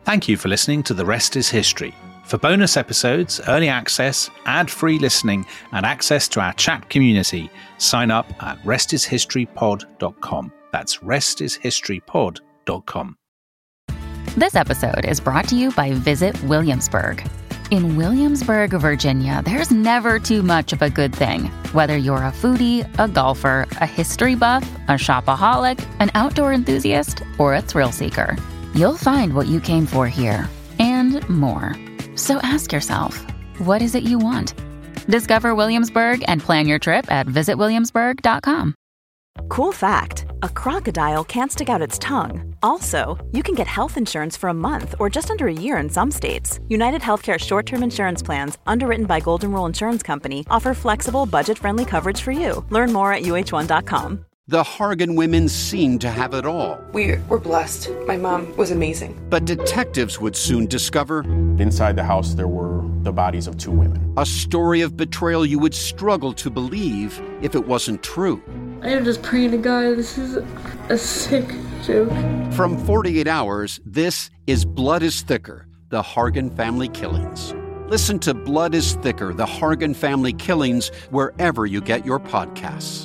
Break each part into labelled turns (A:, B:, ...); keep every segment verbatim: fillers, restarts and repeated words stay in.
A: Thank you for listening to The Rest is History. For bonus episodes, early access, ad-free listening, and access to our chat community, sign up at rest is history pod dot com. That's rest is history pod dot com.
B: This episode is brought to you by Visit Williamsburg. In Williamsburg, Virginia, there's never too much of a good thing. Whether you're a foodie, a golfer, a history buff, a shopaholic, an outdoor enthusiast, or a thrill seeker, you'll find what you came for here and more. So ask yourself, what is it you want? Discover Williamsburg and plan your trip at visit williamsburg dot com.
C: Cool fact, a crocodile can't stick out its tongue. Also, you can get health insurance for a month or just under a year in some states. United Healthcare short-term insurance plans, underwritten by Golden Rule Insurance Company, offer flexible, budget-friendly coverage for you. Learn more at U H one dot com.
D: The Hargan women seemed to have it all.
E: We were blessed. My mom was amazing.
D: But detectives would soon discover...
F: inside the house, there were the bodies of two women.
D: A story of betrayal you would struggle to believe if it wasn't true.
G: I am just praying to God, this is a sick joke.
D: From forty-eight hours, this is Blood is Thicker, the Hargan Family Killings. Listen to Blood is Thicker, the Hargan Family Killings, wherever you get your podcasts.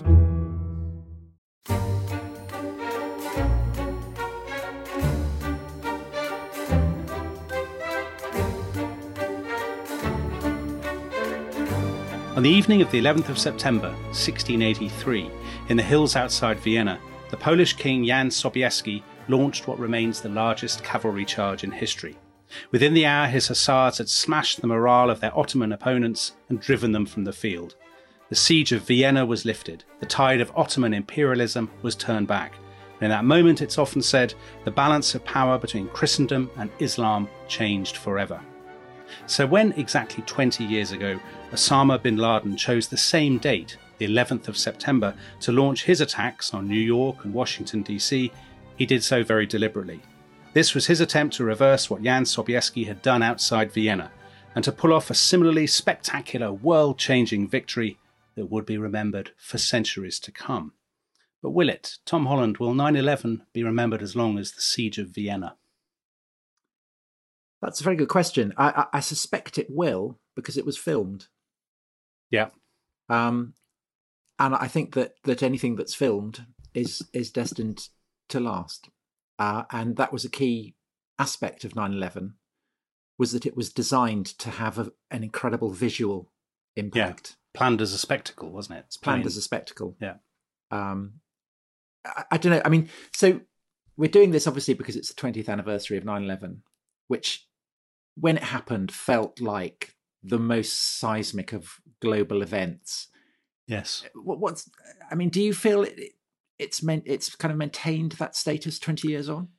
A: On the evening of the eleventh of September, sixteen eighty-three, in the hills outside Vienna, the Polish king Jan Sobieski launched what remains the largest cavalry charge in history. Within the hour, his hussars had smashed the morale of their Ottoman opponents and driven them from the field. The siege of Vienna was lifted. The tide of Ottoman imperialism was turned back. And in that moment, it's often said, the balance of power between Christendom and Islam changed forever. So when exactly twenty years ago, Osama bin Laden chose the same date, the eleventh of September, to launch his attacks on New York and Washington, D C, he did so very deliberately. This was his attempt to reverse what Jan Sobieski had done outside Vienna, and to pull off a similarly spectacular, world-changing victory that would be remembered for centuries to come. But will it? Tom Holland, will nine eleven be remembered as long as the Siege of Vienna?
H: That's a very good question. I, I, I suspect it will, because it was filmed.
A: Yeah.
H: Um, and I think that, that anything that's filmed is is destined to last. Uh, and that was a key aspect of nine eleven, was that it was designed to have a, an incredible visual impact.
A: Yeah. Planned as a spectacle, wasn't it?
H: It's planned
A: I mean,
H: as a spectacle.
A: Yeah.
H: Um, I, I don't know. I mean, so we're doing this obviously because it's the twentieth anniversary of nine eleven, which, when it happened, felt like the most seismic of global events.
A: Yes.
H: What, what's? I mean, do you feel it, it's meant it's kind of maintained that status twenty years on?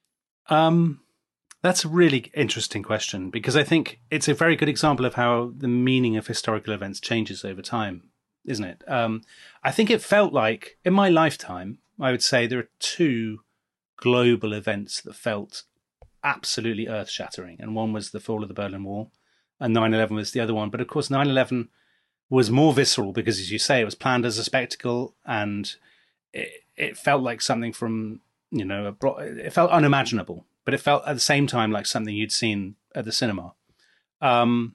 A: Um, that's a really interesting question, because I think it's a very good example of how the meaning of historical events changes over time, isn't it? Um, I think it felt like, in my lifetime, I would say there are two global events that felt absolutely earth-shattering, and one was the fall of the Berlin Wall, and nine eleven was the other one. But of course, nine eleven was more visceral because, as you say, it was planned as a spectacle, and it, it felt like something from, you know, a bro- it felt unimaginable, but it felt at the same time like something you'd seen at the cinema. Um,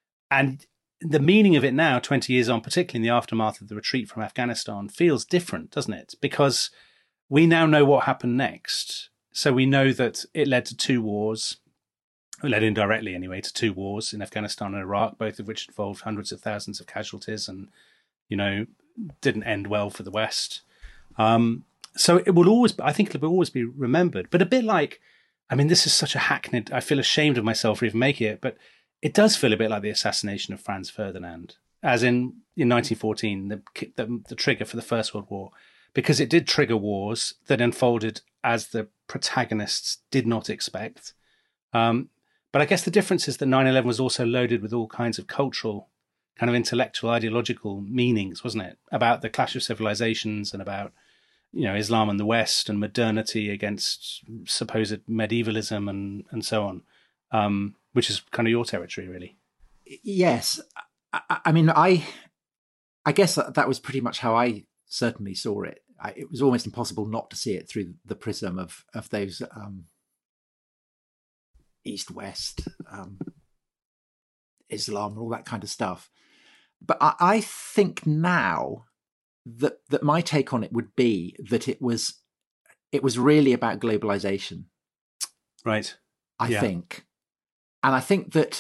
A: and the meaning of it now, twenty years on, particularly in the aftermath of the retreat from Afghanistan, feels different, doesn't it? Because we now know what happened next. So we know that it led to two wars, it led indirectly anyway to two wars in Afghanistan and Iraq, both of which involved hundreds of thousands of casualties and, you know, didn't end well for the West. Um, so it will always, I think it will always be remembered. But a bit like, I mean, this is such a hackneyed, I feel ashamed of myself for even making it, but it does feel a bit like the assassination of Franz Ferdinand, as in, in nineteen fourteen, the, the, the trigger for the First World War, because it did trigger wars that unfolded as the protagonists did not expect. Um, but I guess the difference is that nine eleven was also loaded with all kinds of cultural, kind of intellectual, ideological meanings, wasn't it? About the clash of civilizations and about, you know, Islam and the West and modernity against supposed medievalism and, and so on, um, which is kind of your territory, really.
H: Yes. I, I mean, I I guess that, that was pretty much how I certainly saw it. I, it was almost impossible not to see it through the prism of of those um, East-West, um, Islam, and all that kind of stuff. But I, I think now that that my take on it would be that it was it was really about globalization.
A: Right.
H: I
A: yeah.
H: think. And I think that,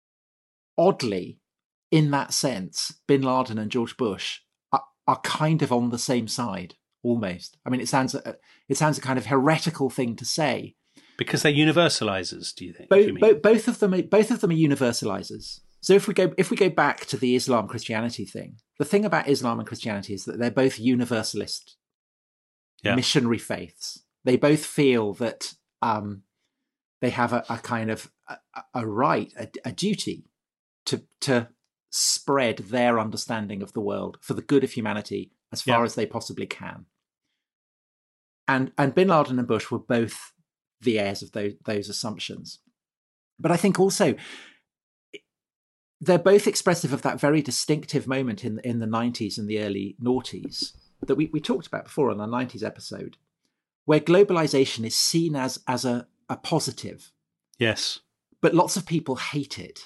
H: oddly, in that sense, Bin Laden and George Bush are, are kind of on the same side, almost. I mean, it sounds a, it sounds a kind of heretical thing to say.
A: Because they're universalizers, do you think?
H: Both,
A: you mean?
H: both, both of them, are, both of them are universalizers. So if we go if we go back to the Islam Christianity thing, the thing about Islam and Christianity is that they're both universalist yeah. missionary faiths. They both feel that um, they have a, a kind of a, a right, a, a duty to to spread their understanding of the world for the good of humanity as far yeah. as they possibly can. And and Bin Laden and Bush were both the heirs of those those assumptions. But I think also they're both expressive of that very distinctive moment in in the nineties and the early noughties that we, we talked about before on our nineties episode, where globalization is seen as as a, a positive.
A: Yes.
H: But lots of people hate it.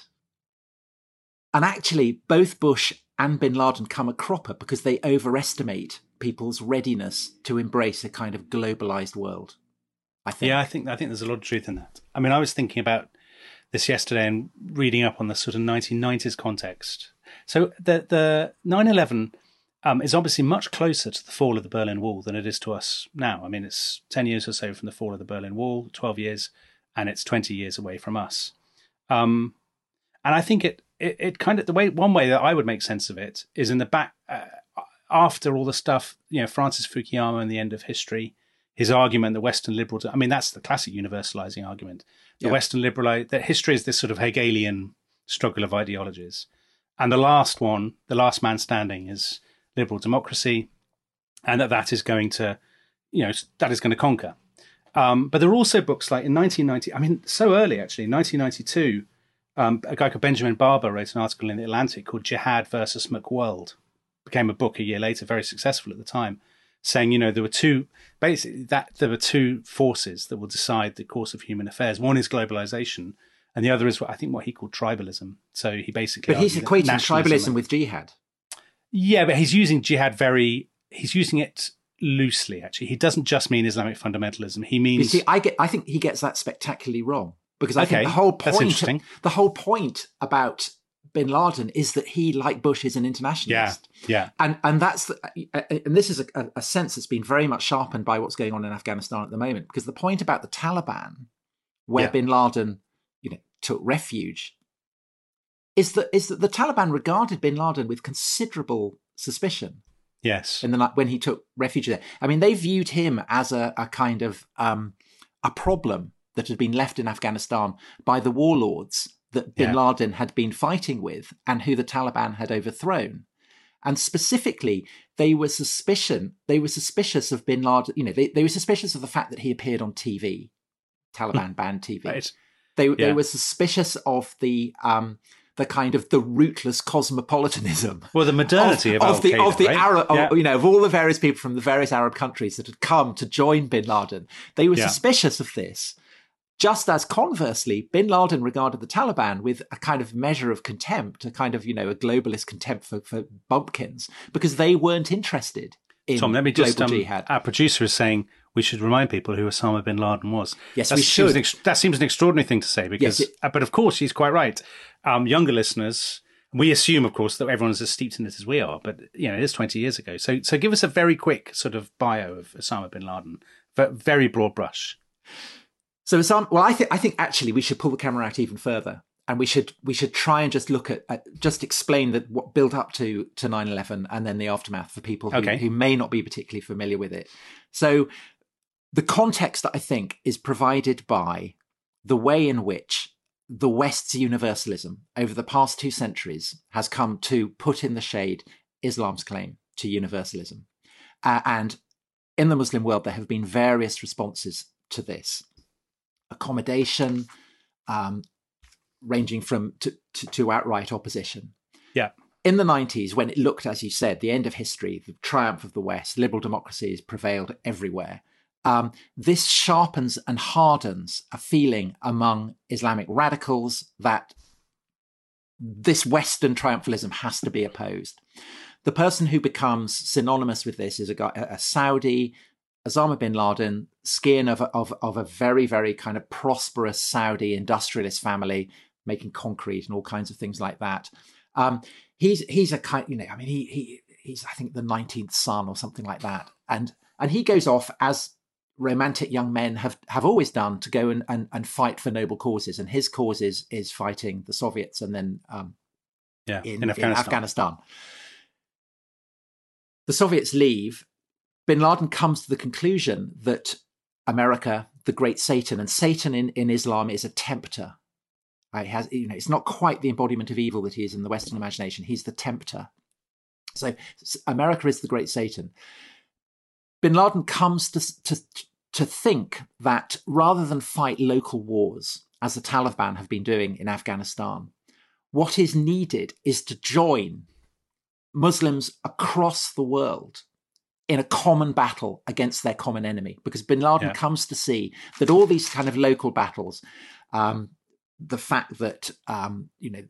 H: And actually, both Bush and Bin Laden come a cropper because they overestimate people's readiness to embrace a kind of globalized world, I think.
A: Yeah, I think I think there's a lot of truth in that. I mean, I was thinking about this yesterday and reading up on the sort of nineteen nineties context. So the the nine eleven um, is obviously much closer to the fall of the Berlin Wall than it is to us now. I mean, it's ten years or so from the fall of the Berlin Wall, twelve years, and it's twenty years away from us. Um, and I think it, it it kind of the way one way that I would make sense of it is in the back uh, after all the stuff, you know, Francis Fukuyama and the end of history. His argument that Western liberals, I mean, that's the classic universalizing argument. The yeah. Western liberal, that history is this sort of Hegelian struggle of ideologies. And the last one, the last man standing is liberal democracy. And that that is going to, you know, that is going to conquer. Um, but there are also books like in nineteen ninety, I mean, so early actually, in nineteen ninety-two, um, a guy called Benjamin Barber wrote an article in The Atlantic called Jihad versus McWorld. Became a book a year later, very successful at the time. Saying, you know, there were two, basically that there were two forces that will decide the course of human affairs. One is globalization, and the other is what I think what he called tribalism. So he basically,
H: but he's equating tribalism with jihad.
A: Yeah, but he's using jihad very, he's using it loosely. Actually, he doesn't just mean Islamic fundamentalism. He means.
H: You see, I get, I think he gets that spectacularly wrong because I
A: okay,
H: think the whole point,
A: that's interesting.
H: the whole point about Bin Laden is that he, like Bush, is an internationalist.
A: Yeah, yeah.
H: And and that's the, and this is a, a sense that's been very much sharpened by what's going on in Afghanistan at the moment. Because the point about the Taliban, where
A: yeah.
H: Bin Laden, you know, took refuge, is that is that the Taliban regarded Bin Laden with considerable suspicion.
A: Yes.
H: In the when he took refuge there, I mean, they viewed him as a, a kind of um, a problem that had been left in Afghanistan by the warlords that Bin yeah. Laden had been fighting with and who the Taliban had overthrown. And specifically, they were suspicion, they were suspicious of Bin Laden, you know, they, they were suspicious of the fact that he appeared on T V, Taliban banned T V.
A: Right.
H: They
A: yeah.
H: they were suspicious of the um the kind of the rootless cosmopolitanism.
A: Well, the modernity of,
H: of, of the
A: Al-Qaeda,
H: of the
A: right?
H: Arab,
A: yeah.
H: of, you know, of all the various people from the various Arab countries that had come to join Bin Laden. They were
A: yeah.
H: suspicious of this. Just as conversely, Bin Laden regarded the Taliban with a kind of measure of contempt, a kind of, you know, a globalist contempt for, for bumpkins, because they weren't interested in
A: Tom, let me just,
H: global
A: um,
H: jihad.
A: Our producer is saying we should remind people who Osama bin Laden was.
H: Yes,
A: That's
H: we should.
A: Seems an, that seems an extraordinary thing to say, because,
H: yes, it,
A: uh, but of course, she's quite right. Um, younger listeners, we assume, of course, that everyone's as steeped in it as we are, but, you know, it is twenty years ago. So, so give us a very quick sort of bio of Osama bin Laden, very broad brush.
H: So, Osama, well, I think I think actually we should pull the camera out even further, and we should we should try and just look at, at just explain that what built up to to nine eleven and then the aftermath for people who,
A: okay.
H: who may not be particularly familiar with it. So, the context that I think is provided by the way in which the West's universalism over the past two centuries has come to put in the shade Islam's claim to universalism, uh, and in the Muslim world there have been various responses to this. Accommodation, um, ranging from to, to, to outright opposition.
A: Yeah.
H: In the nineties, when it looked, as you said, the end of history, the triumph of the West, liberal democracies prevailed everywhere. um, this sharpens and hardens a feeling among Islamic radicals that this Western triumphalism has to be opposed. The person who becomes synonymous with this is a, guy, a Saudi, Osama bin Laden, scion of, of, of a very, very kind of prosperous Saudi industrialist family, making concrete and all kinds of things like that. Um, he's he's a kind, you know, I mean, he he he's I think the nineteenth son or something like that, and and he goes off as romantic young men have have always done to go and and, and fight for noble causes, and his cause is is fighting the Soviets and then um,
A: yeah
H: in,
A: in Afghanistan.
H: in Afghanistan. The Soviets leave. Bin Laden comes to the conclusion that America, the great Satan, and Satan in, in Islam is a tempter. Uh, it has, you know, it's not quite the embodiment of evil that he is in the Western imagination. He's the tempter. So America is the great Satan. Bin Laden comes to, to, to think that rather than fight local wars, as the Taliban have been doing in Afghanistan, what is needed is to join Muslims across the world in a common battle against their common enemy, because bin Laden yeah. comes to see that all these kind of local battles, um, the fact that, um, you know,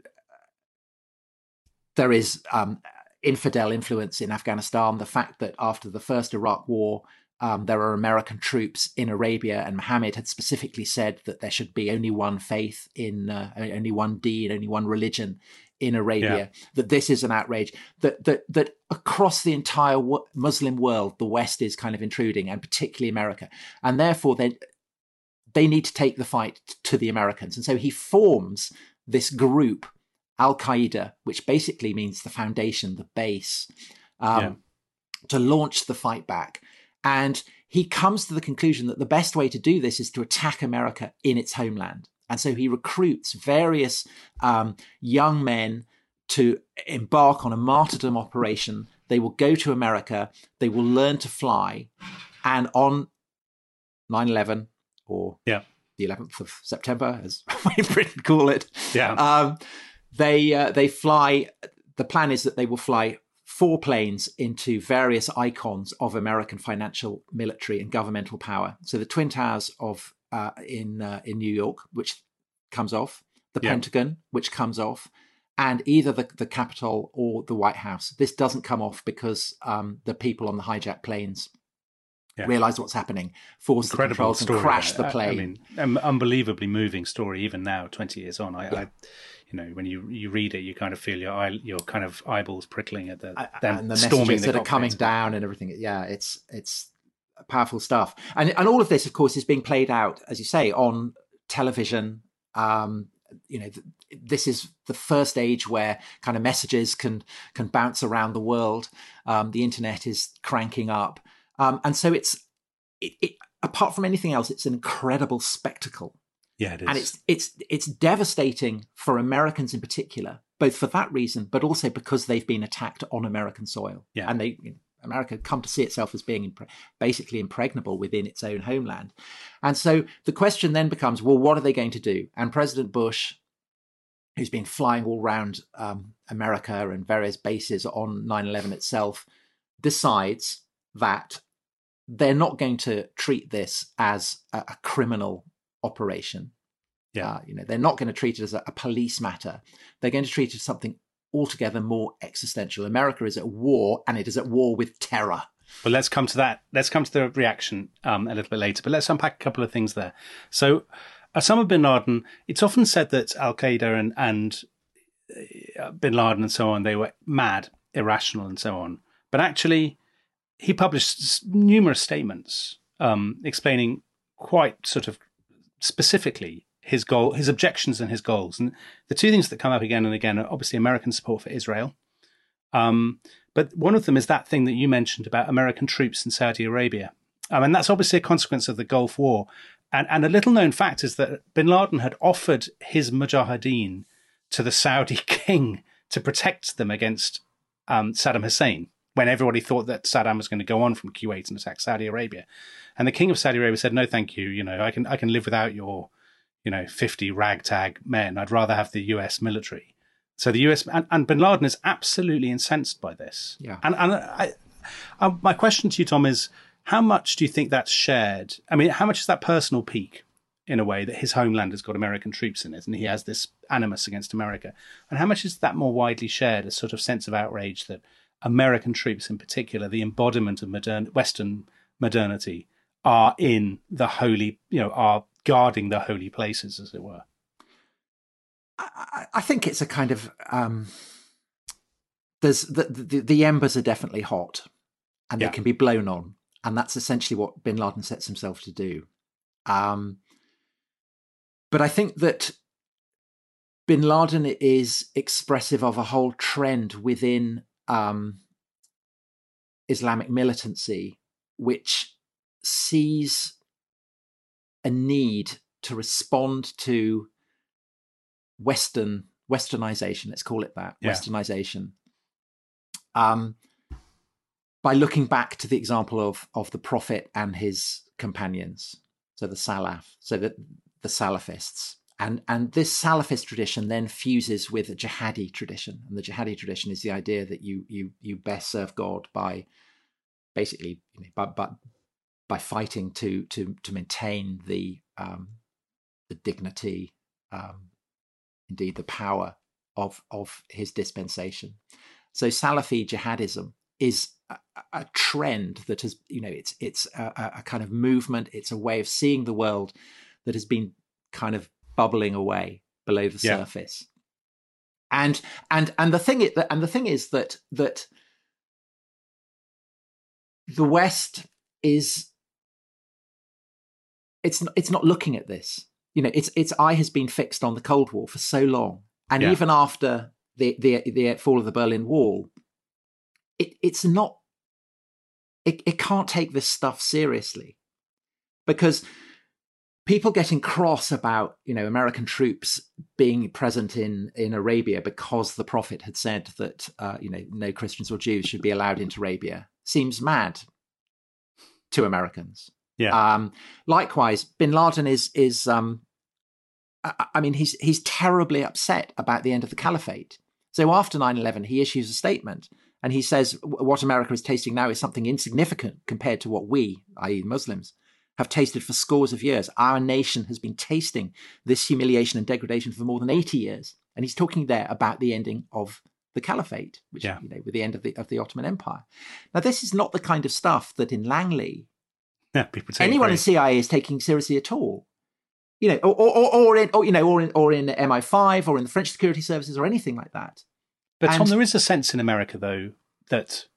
H: there is um, infidel influence in Afghanistan, the fact that after the first Iraq war, um, there are American troops in Arabia, and Muhammad had specifically said that there should be only one faith in, uh, only one deen, only one religion in Arabia, yeah. that this is an outrage, that that that across the entire Muslim world, the West is kind of intruding, and particularly America. And therefore, they, they need to take the fight to the Americans. And so he forms this group, Al-Qaeda, which basically means the foundation, the base, um, yeah. to launch the fight back. And he comes to the conclusion that the best way to do this is to attack America in its homeland. And so he recruits various um, young men to embark on a martyrdom operation. They will go to America. They will learn to fly. And on nine eleven, or
A: yeah.
H: the eleventh of September, as we in Britain call it,
A: yeah.
H: um, they uh, they fly. The plan is that they will fly four planes into various icons of American financial, military, and governmental power. So the Twin Towers of Uh, in uh, in New York, which comes off, the yeah. Pentagon, which comes off, and either the, the Capitol or the White House. This doesn't come off because um, the people on the hijacked planes yeah. realize what's happening, force Incredible the controls
A: story,
H: and crash
A: yeah.
H: the plane.
A: I mean, um, unbelievably moving story, even now, twenty years on. I,
H: yeah.
A: I you know, when you, you read it, you kind of feel your eye, your kind of eyeballs prickling at the them
H: and the
A: storming
H: messages
A: the
H: that are coming down and everything. Yeah, it's it's powerful stuff. And and all of this, of course, is being played out, as you say, on television. Um, you know, th- this is the first age where kind of messages can can bounce around the world. Um, the internet is cranking up. Um, and so it's, it, it, apart from anything else, it's an incredible spectacle.
A: Yeah, it is.
H: And it's it's it's devastating for Americans in particular, both for that reason, but also because they've been attacked on American soil.
A: Yeah.
H: And they, you know, America had come to see itself as being impre- basically impregnable within its own homeland. And so the question then becomes, well, what are they going to do? And President Bush, who's been flying all around um, America and various bases on nine eleven itself, decides that they're not going to treat this as a, a criminal operation.
A: Yeah.
H: Uh, you know, they're not going to treat it as a, a police matter. They're going to treat it as something altogether more existential. America is at war, and it is at war with terror.
A: Well, let's come to that. Let's come to the reaction um, a little bit later, but let's unpack a couple of things there. So Osama bin Laden, it's often said that Al-Qaeda and, and uh, bin Laden and so on, they were mad, irrational and so on. But actually, he published numerous statements um, explaining quite sort of specifically his goal, his objections and his goals. And the two things that come up again and again are obviously American support for Israel. Um, but one of them is that thing that you mentioned about American troops in Saudi Arabia. Um, and that's obviously a consequence of the Gulf War. And, and a little known fact is that bin Laden had offered his mujahideen to the Saudi king to protect them against um, Saddam Hussein, when everybody thought that Saddam was going to go on from Kuwait and attack Saudi Arabia. And the king of Saudi Arabia said, no, thank you. You know, I can I can live without your, you know, fifty ragtag men. I'd rather have the U S military. So the U S and, and bin Laden is absolutely incensed by this.
H: Yeah.
A: And and I, I, my question to you, Tom, is how much do you think that's shared? I mean, how much is that personal pique, in a way, that his homeland has got American troops in it and he has this animus against America? And how much is that more widely shared, a sort of sense of outrage that American troops in particular, the embodiment of modern Western modernity, are in the holy, you know, are guarding the holy places, as it were?
H: I, I think it's a kind of um, there's the, the the embers are definitely hot, and
A: yeah.
H: they can be blown on, and that's essentially what Bin Laden sets himself to do. Um, but I think that Bin Laden is expressive of a whole trend within um, Islamic militancy, which sees a need to respond to Western Westernization, let's call it that, yeah. Westernization, um, by looking back to the example of of the Prophet and his companions, so the Salaf, so the the Salafists, and and this Salafist tradition then fuses with a jihadi tradition, and the jihadi tradition is the idea that you you you best serve God by basically, you know, by, by by fighting to to to maintain the um, the dignity. Um, Indeed, the power of of his dispensation. So Salafi jihadism is a, a trend that has, you know, it's it's a, a kind of movement. It's a way of seeing the world that has been kind of bubbling away below the yeah. surface. And and and the thing is that and the thing is that that the West is it's it's not looking at this. You know, its its eye has been fixed on the Cold War for so long, and yeah. even after the, the the fall of the Berlin Wall, it it's not. It it can't take this stuff seriously, because people getting cross about, you know, American troops being present in in Arabia because the Prophet had said that uh, you know, no Christians or Jews should be allowed into Arabia seems mad to Americans.
A: Yeah.
H: Um, likewise, Bin Laden is is um, I, I mean he's he's terribly upset about the end of the caliphate. So after nine eleven, he issues a statement and he says what America is tasting now is something insignificant compared to what we, that is, Muslims, have tasted for scores of years. Our nation has been tasting this humiliation and degradation for more than eighty years, and he's talking there about the ending of the caliphate, which yeah. you know, with the end of the of the Ottoman Empire. Now, this is not the kind of stuff that in Langley.
A: Yeah, people take
H: anyone
A: great.
H: in C I A is taking seriously at all, you know, or, or, or in, or, you know, or in, or in M I five, or in the French security services, or anything like that.
A: But
H: and,
A: Tom, there is a sense in America, though, that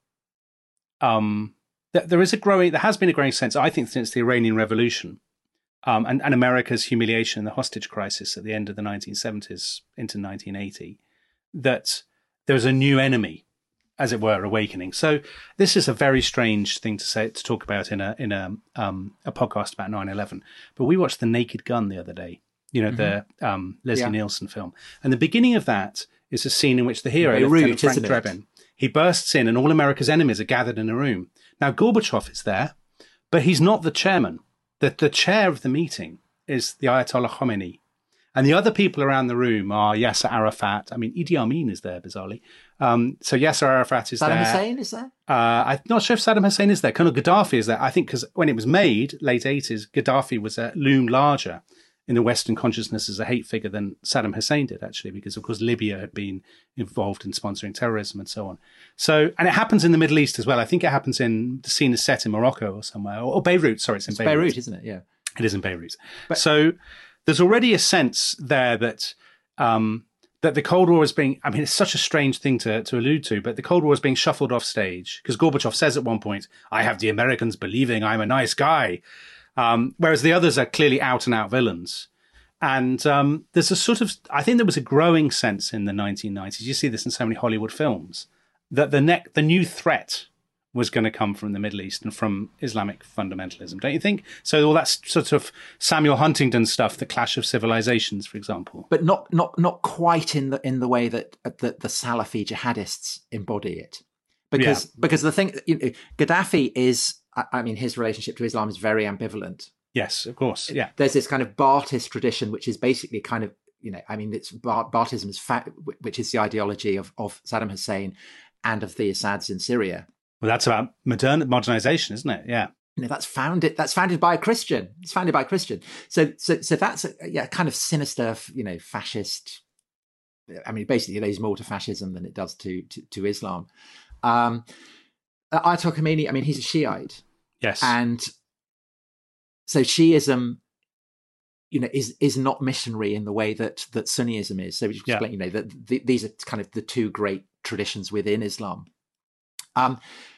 A: um, that there is a growing, there has been a growing sense, I think, since the Iranian Revolution, um, and, and America's humiliation in the hostage crisis at the end of the nineteen seventies into nineteen eighty, that there's a new enemy, as it were, awakening. So this is a very strange thing to say, to talk about in a in a um, a podcast about nine eleven. But we watched The Naked Gun the other day, you know, mm-hmm. the um, Leslie yeah. Nielsen film. And the beginning of that is a scene in which the hero,
H: Beirut,
A: Frank Drebin, he bursts in and all America's enemies are gathered in a room. Now, Gorbachev is there, but he's not the chairman. The, the chair of the meeting is the Ayatollah Khomeini. And the other people around the room are Yasser Arafat. I mean, Idi Amin is there, bizarrely. Um, so Yasser Arafat is
H: Saddam
A: there.
H: Saddam Hussein is there?
A: Uh, I'm not sure if Saddam Hussein is there. Colonel Gaddafi is there. I think because when it was made, late eighties, Gaddafi was uh, loomed larger in the Western consciousness as a hate figure than Saddam Hussein did, actually, because, of course, Libya had been involved in sponsoring terrorism and so on. So, and it happens in the Middle East as well. I think it happens in, the scene is set in Morocco or somewhere, or, or Beirut. Sorry, it's in
H: it's
A: Beirut.
H: Beirut, isn't it? Yeah.
A: It is in Beirut. But, so there's already a sense there that um, that the Cold War is being, I mean, it's such a strange thing to, to allude to, but the Cold War is being shuffled off stage because Gorbachev says at one point, I have the Americans believing I'm a nice guy, um, whereas the others are clearly out and out villains. And um, there's a sort of, I think there was a growing sense in the nineteen nineties, you see this in so many Hollywood films, that the ne- the new threat was going to come from the Middle East and from Islamic fundamentalism, don't you think? So all that sort of Samuel Huntington stuff, the clash of civilizations, for example.
H: But not not not quite in the in the way that that the Salafi jihadists embody it. Because yeah. because the thing, you know, Gaddafi is, I mean, his relationship to Islam is very ambivalent.
A: Yes, of course. Yeah.
H: There's this kind of Ba'athist tradition, which is basically kind of, you know, I mean, it's Ba'athism is fa- which is the ideology of, of Saddam Hussein and of the Assads in Syria.
A: Well, that's about modern modernization, isn't it? Yeah.
H: you know, that's founded that's founded by a Christian. It's founded by a Christian. So so so that's a yeah kind of sinister, you know, fascist. I mean, basically, it owes more to fascism than it does to to, to Islam. Um, Ayatollah Khomeini, I mean, he's a Shiite.
A: Yes,
H: and so Shiism, you know, is is not missionary in the way that that Sunniism is. So we just
A: yeah.
H: explain, you know, that the, these are kind of the two great traditions within Islam. Um,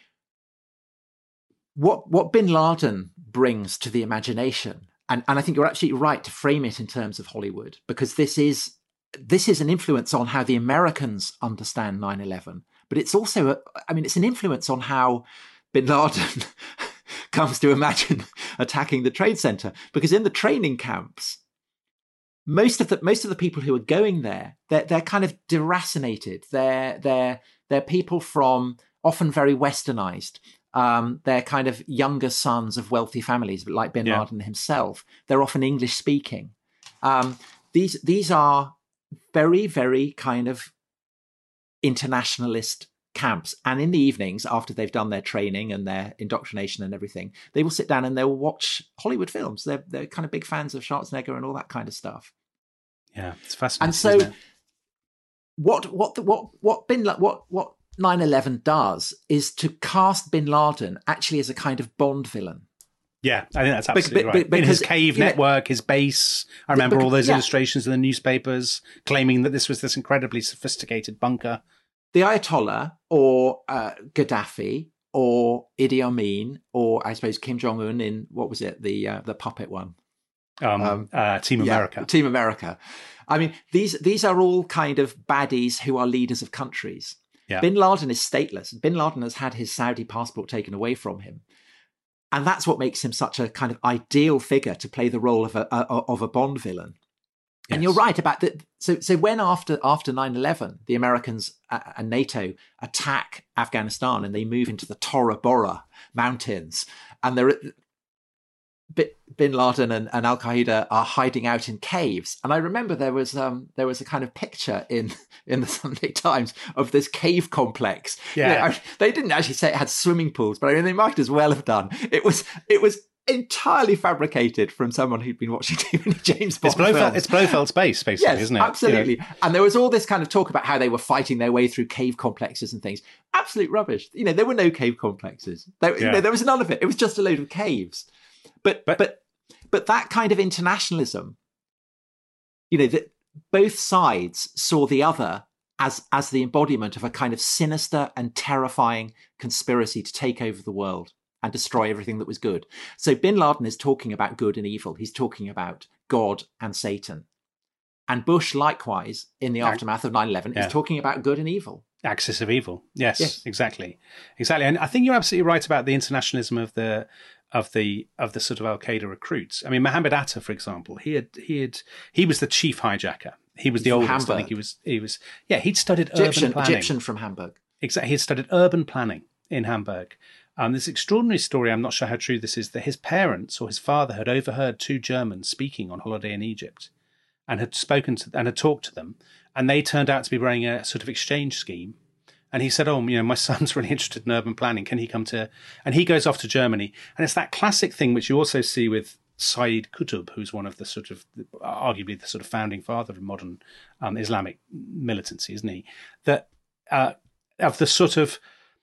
H: what what Bin Laden brings to the imagination, and, and I think you're absolutely right to frame it in terms of Hollywood, because this is this is an influence on how the Americans understand nine eleven, but it's also, a, I mean, it's an influence on how Bin Laden comes to imagine attacking the trade center, because in the training camps, most of the most of the people who are going there, they're they're kind of deracinated. They're they're they're people from often very westernized. Um, they're kind of younger sons of wealthy families, like Bin
A: yeah.
H: Laden himself. They're often English speaking. Um, these these are very very kind of internationalist camps, and in the evenings after they've done their training and their indoctrination and everything, they will sit down and they'll watch Hollywood films. They're they're kind of big fans of Schwarzenegger and all that kind of stuff.
A: Yeah, it's fascinating.
H: And so,
A: isn't it?
H: what what the, what what Bin what what nine eleven does is to cast Bin Laden actually as a kind of Bond villain.
A: Yeah, I think that's absolutely
H: Be-
A: right.
H: be-
A: in his
H: because,
A: cave
H: you know,
A: network, his base, I remember
H: because-
A: all those
H: yeah.
A: illustrations in the newspapers claiming that this was this incredibly sophisticated bunker.
H: The Ayatollah or uh, Gaddafi or Idi Amin or I suppose Kim Jong-un in, what was it, the uh, the puppet one?
A: Um,
H: Um,
A: uh, Team
H: Yeah,
A: America.
H: Team America. I mean, these these are all kind of baddies who are leaders of countries.
A: Yeah.
H: Bin Laden is stateless. Bin Laden has had his Saudi passport taken away from him. And that's what makes him such a kind of ideal figure to play the role of a, a of a Bond villain.
A: Yes.
H: And you're right about that. So, so when after after nine eleven, the Americans and NATO attack Afghanistan and they move into the Tora Bora mountains, and they're Bin Laden and, and Al Qaeda are hiding out in caves. And I remember there was um, there was a kind of picture in in the Sunday Times of this cave complex.
A: Yeah,
H: you know, I, they didn't actually say it had swimming pools, but I mean they might as well have done. It was it was. entirely fabricated from someone who'd been watching too many James Bond
A: It's Blofeld,
H: films.
A: it's Blofeld's base, basically,
H: Yes,
A: isn't it?
H: absolutely.
A: You know?
H: And there was all this kind of talk about how they were fighting their way through cave complexes and things. Absolute rubbish. You know, there were no cave complexes. There,
A: Yeah.
H: you know, there was none of it. It was just a load of caves. But
A: But-
H: but but that kind of internationalism, you know, that both sides saw the other as as the embodiment of a kind of sinister and terrifying conspiracy to take over the world and destroy everything that was good. So Bin Laden is talking about good and evil. He's talking about God and Satan. And Bush, likewise, in the aftermath of nine eleven,
A: Yeah.
H: is talking about good and evil.
A: Axis of evil. Yes,
H: Yes.
A: exactly, exactly. And I think you're absolutely right about the internationalism of the of the of the sort of Al Qaeda recruits. I mean, Mohammed Atta, for example, he had he had he was the chief hijacker. He was
H: He's
A: the
H: from
A: oldest. I think
H: Hamburg.
A: he was he was yeah. He'd studied
H: Egyptian,
A: urban planning.
H: Egyptian from Hamburg.
A: Exactly, he had studied urban planning in Hamburg. Um, this extraordinary story, I'm not sure how true this is, that his parents or his father had overheard two Germans speaking on holiday in Egypt and had spoken to and had talked to them, and they turned out to be running a sort of exchange scheme. And he said, oh, you know, my son's really interested in urban planning. Can he come to... And he goes off to Germany. And it's that classic thing which you also see with Sayyid Qutb, who's one of the sort of, arguably the sort of founding father of modern um, Islamic militancy, isn't he? That uh, of the sort of...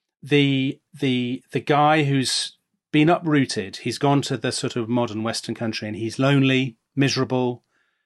A: the the the guy who's been uprooted, he's gone to the sort of modern Western country and he's lonely, miserable.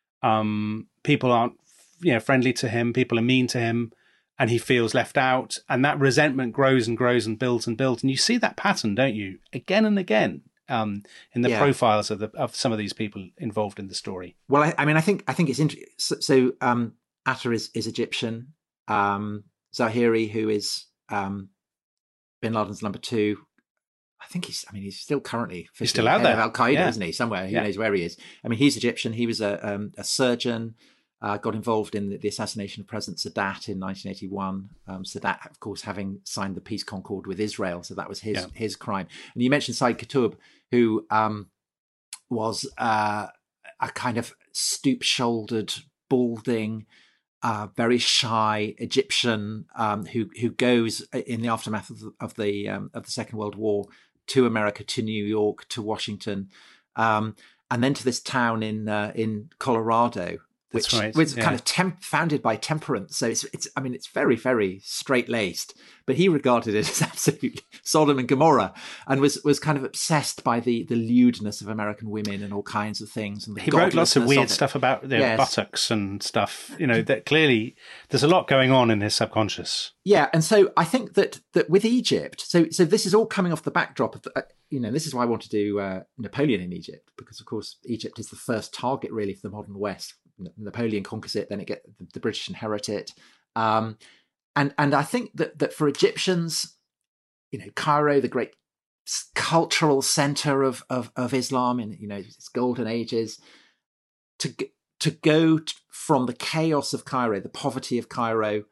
A: Um, people aren't, you know, friendly to him. People are mean to him, and he feels left out. And that resentment grows and grows and builds and builds. And you see that pattern, don't you, again and again, um, in the
H: Yeah.
A: profiles of the of some of these people involved in the story.
H: Well, I, I mean, I think I think it's interesting. So, so um, Atta is, is Egyptian. Um, Zahiri, who is um, Bin Laden's number two, I think he's. I mean, he's still currently
A: He's still out
H: head
A: there.
H: of Al Qaeda,
A: Yeah.
H: isn't he? Somewhere, who
A: Yeah.
H: knows where he is. I mean, he's Egyptian. He was a um, a surgeon. Uh, got involved in the, the assassination of President Sadat in nineteen eighty-one. Um, Sadat, of course, having signed the peace concord with Israel, so that was his
A: Yeah.
H: his crime. And you mentioned Sayyid Qutb, who um, was uh, a kind of stoop-shouldered, balding, uh, very shy Egyptian um, who who goes in the aftermath of the of the, um, of the Second World War to America, to New York, to Washington, um, and then to this town in uh, in Colorado, which
A: That's right.
H: was
A: yeah.
H: kind of temp- founded by temperance. So it's it's I mean it's very very straight laced, but he regarded it as absolutely Sodom and Gomorrah, and was was kind of obsessed by the the lewdness of American women and all kinds of things. And the
A: he wrote lots of weird
H: of
A: stuff about their
H: yes.
A: buttocks and stuff. You know, that clearly there's a lot going on in his subconscious.
H: Yeah, and so I think that that with Egypt, so so this is all coming off the backdrop of, uh, you know, this is why I want to do uh, Napoleon in Egypt, because of course Egypt is the first target really for the modern West. Napoleon conquers it, then it get the British inherit it, um, and and I think that that for Egyptians, you know, Cairo, the great cultural center of of, of Islam in you know its golden ages, to to go from the chaos of Cairo, the poverty of Cairo,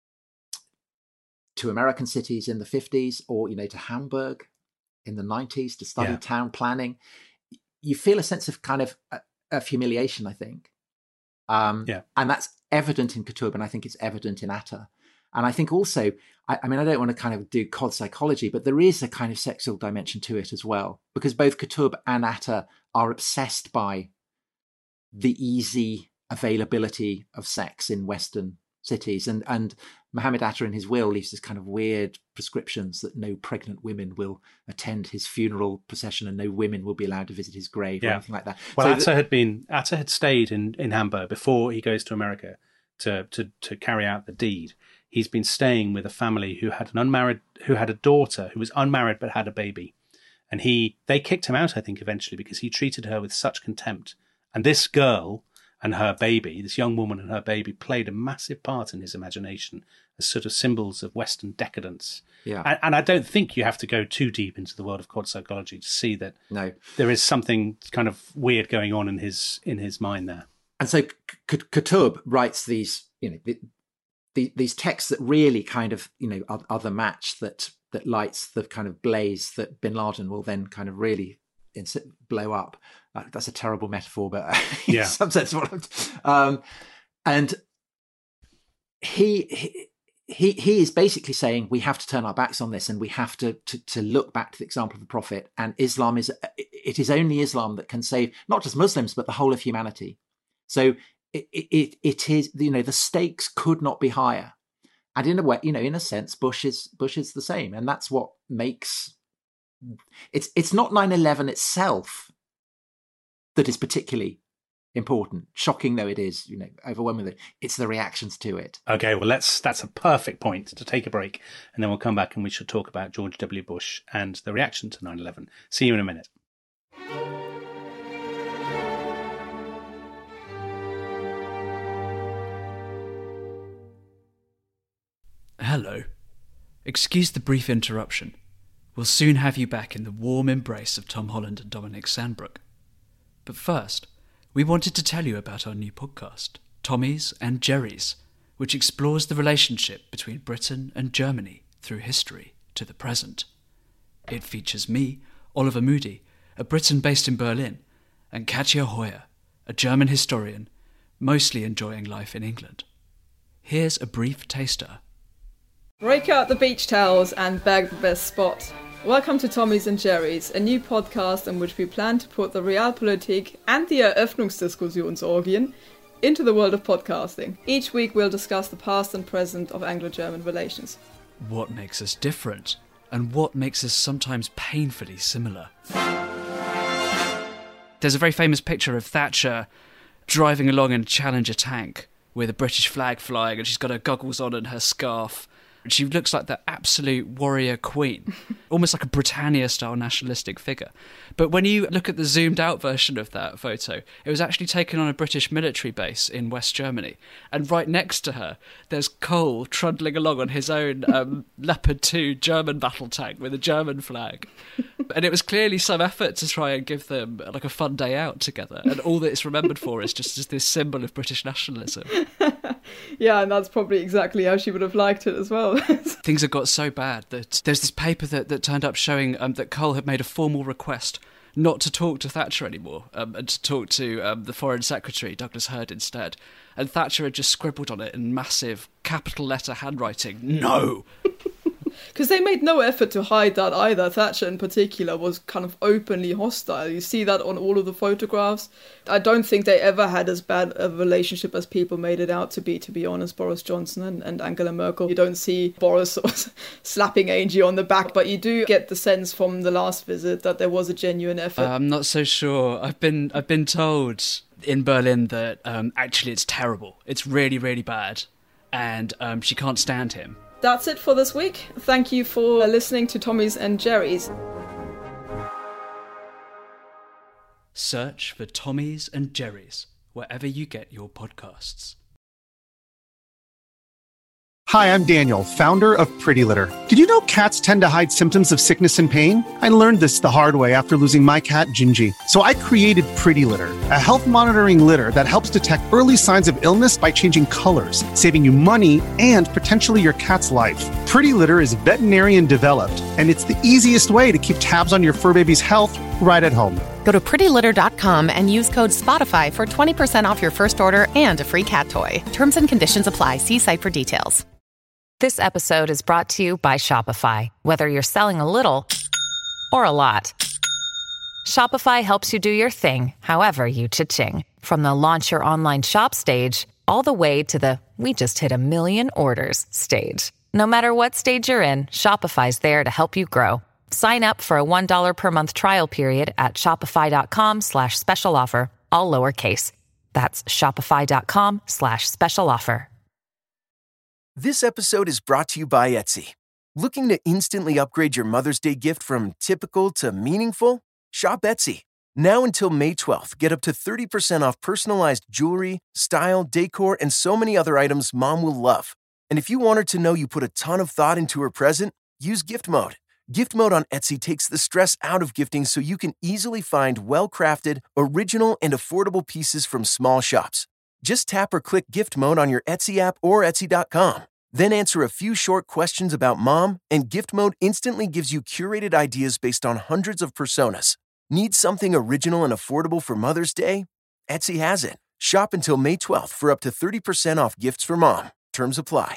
H: to American cities in the fifties, or you know to Hamburg in the nineties to study
A: yeah.
H: town planning, you feel a sense of kind of uh, of humiliation, I think. Um,
A: yeah.
H: And that's evident in Qutb, and I think it's evident in Atta. And I think also, I, I mean, I don't want to kind of do cod psychology, but there is a kind of sexual dimension to it as well, because both Qutb and Atta are obsessed by the easy availability of sex in Western cities. And, and Muhammad Atta in his will leaves this kind of weird prescriptions that no pregnant women will attend his funeral procession and no women will be allowed to visit his grave yeah. or anything like that.
A: Well,
H: so
A: Atta
H: that,
A: had been Atta had stayed in, in Hamburg before he goes to America to, to to carry out the deed. He's been staying with a family who had an unmarried who had a daughter who was unmarried but had a baby, and he they kicked him out, I think, eventually because he treated her with such contempt. And this girl and her baby, this young woman and her baby, played a massive part in his imagination as sort of symbols of Western decadence.
H: Yeah.
A: And, and I don't think you have to go too deep into the world of quad psychology to see that
H: no.
A: there is something kind of weird going on in his in his mind there.
H: And so Qutb writes these, you know, the, the, these texts that really kind of, you know, are, are the match that that lights the kind of blaze that Bin Laden will then kind of really blow up. Uh, that's a terrible metaphor, but in
A: yeah.
H: some sense, what um, and he, he he he is basically saying we have to turn our backs on this, and we have to, to to look back to the example of the Prophet. And Islam is it is only Islam that can save not just Muslims but the whole of humanity. So it it it is you know the stakes could not be higher, and in a way you know in a sense Bush is Bush is the same, and that's what makes it's it's not nine eleven itself that is particularly important, shocking though it is, you know, overwhelmingly. It's the reactions to it.
A: Okay, well, let's that's a perfect point to take a break, and then we'll come back and we shall talk about George W. Bush and the reaction to nine eleven. See you in a minute.
I: Hello. Excuse the brief interruption. We'll soon have you back in the warm embrace of Tom Holland and Dominic Sandbrook. But first, we wanted to tell you about our new podcast, Tommy's and Jerry's, which explores the relationship between Britain and Germany through history to the present. It features me, Oliver Moody, a Briton based in Berlin, and Katja Heuer, a German historian, mostly enjoying life in England. Here's a brief taster.
G: Break out the beach towels and bag the best spot. Welcome to Tommy's and Jerry's, a new podcast in which we plan to put the Realpolitik and the Eröffnungsdiskussionsorgien into the world of podcasting. Each week we'll discuss the past and present of Anglo-German relations.
I: What makes us different? And what makes us sometimes painfully similar? There's a very famous picture of Thatcher driving along in a Challenger tank with a British flag flying, and she's got her goggles on and her scarf. She looks like the absolute warrior queen, almost like a Britannia-style nationalistic figure. But when you look at the zoomed-out version of that photo, it was actually taken on a British military base in West Germany. And right next to her, there's Cole trundling along on his own um, Leopard two German battle tank with a German flag. And it was clearly some effort to try and give them like a fun day out together. And all that it's remembered for is just as this symbol of British nationalism.
G: Yeah, and that's probably exactly how she would have liked it as well.
I: Things have got so bad that there's this paper that, that turned up showing um, that Cole had made a formal request not to talk to Thatcher anymore um, and to talk to um, the Foreign Secretary, Douglas Hurd, instead. And Thatcher had just scribbled on it in massive capital letter handwriting, no!
G: Because they made no effort to hide that either. Thatcher in particular was kind of openly hostile. You see that on all of the photographs. I don't think they ever had as bad a relationship as people made it out to be, to be honest, Boris Johnson and, and Angela Merkel. You don't see Boris sort of slapping Angie on the back, but you do get the sense from the last visit that there was a genuine effort.
I: Uh, I'm not so sure. I've been I've been told in Berlin that um, actually it's terrible. It's really, really bad. And um, she can't stand him.
G: That's it for this week. Thank you for listening to Tommy's and Jerry's.
I: Search for Tommy's and Jerry's wherever you get your podcasts.
J: Hi, I'm Daniel, founder of Pretty Litter. Did you know cats tend to hide symptoms of sickness and pain? I learned this the hard way after losing my cat, Gingy. So I created Pretty Litter, a health monitoring litter that helps detect early signs of illness by changing colors, saving you money and potentially your cat's life. Pretty Litter is veterinarian developed, and it's the easiest way to keep tabs on your fur baby's health right at home.
K: Go to pretty litter dot com and use code SPOTIFY for twenty percent off your first order and a free cat toy. Terms and conditions apply. See site for details.
B: This episode is brought to you by Shopify. Whether you're selling a little or a lot, Shopify helps you do your thing, however you cha-ching. From the launch your online shop stage, all the way to the we just hit a million orders stage. No matter what stage you're in, Shopify's there to help you grow. Sign up for a one dollar per month trial period at shopify.com slash special offer, all lowercase. That's shopify.com slash special offer.
L: This episode is brought to you by Etsy. Looking to instantly upgrade your Mother's Day gift from typical to meaningful? Shop Etsy. Now until May twelfth, get up to thirty percent off personalized jewelry, style, decor, and so many other items Mom will love. And if you want her to know you put a ton of thought into her present, use Gift Mode. Gift Mode on Etsy takes the stress out of gifting so you can easily find well-crafted, original, and affordable pieces from small shops. Just tap or click Gift Mode on your Etsy app or Etsy dot com. Then answer a few short questions about Mom, and Gift Mode instantly gives you curated ideas based on hundreds of personas. Need something original and affordable for Mother's Day? Etsy has it. Shop until May twelfth for up to thirty percent off gifts for Mom. Terms apply.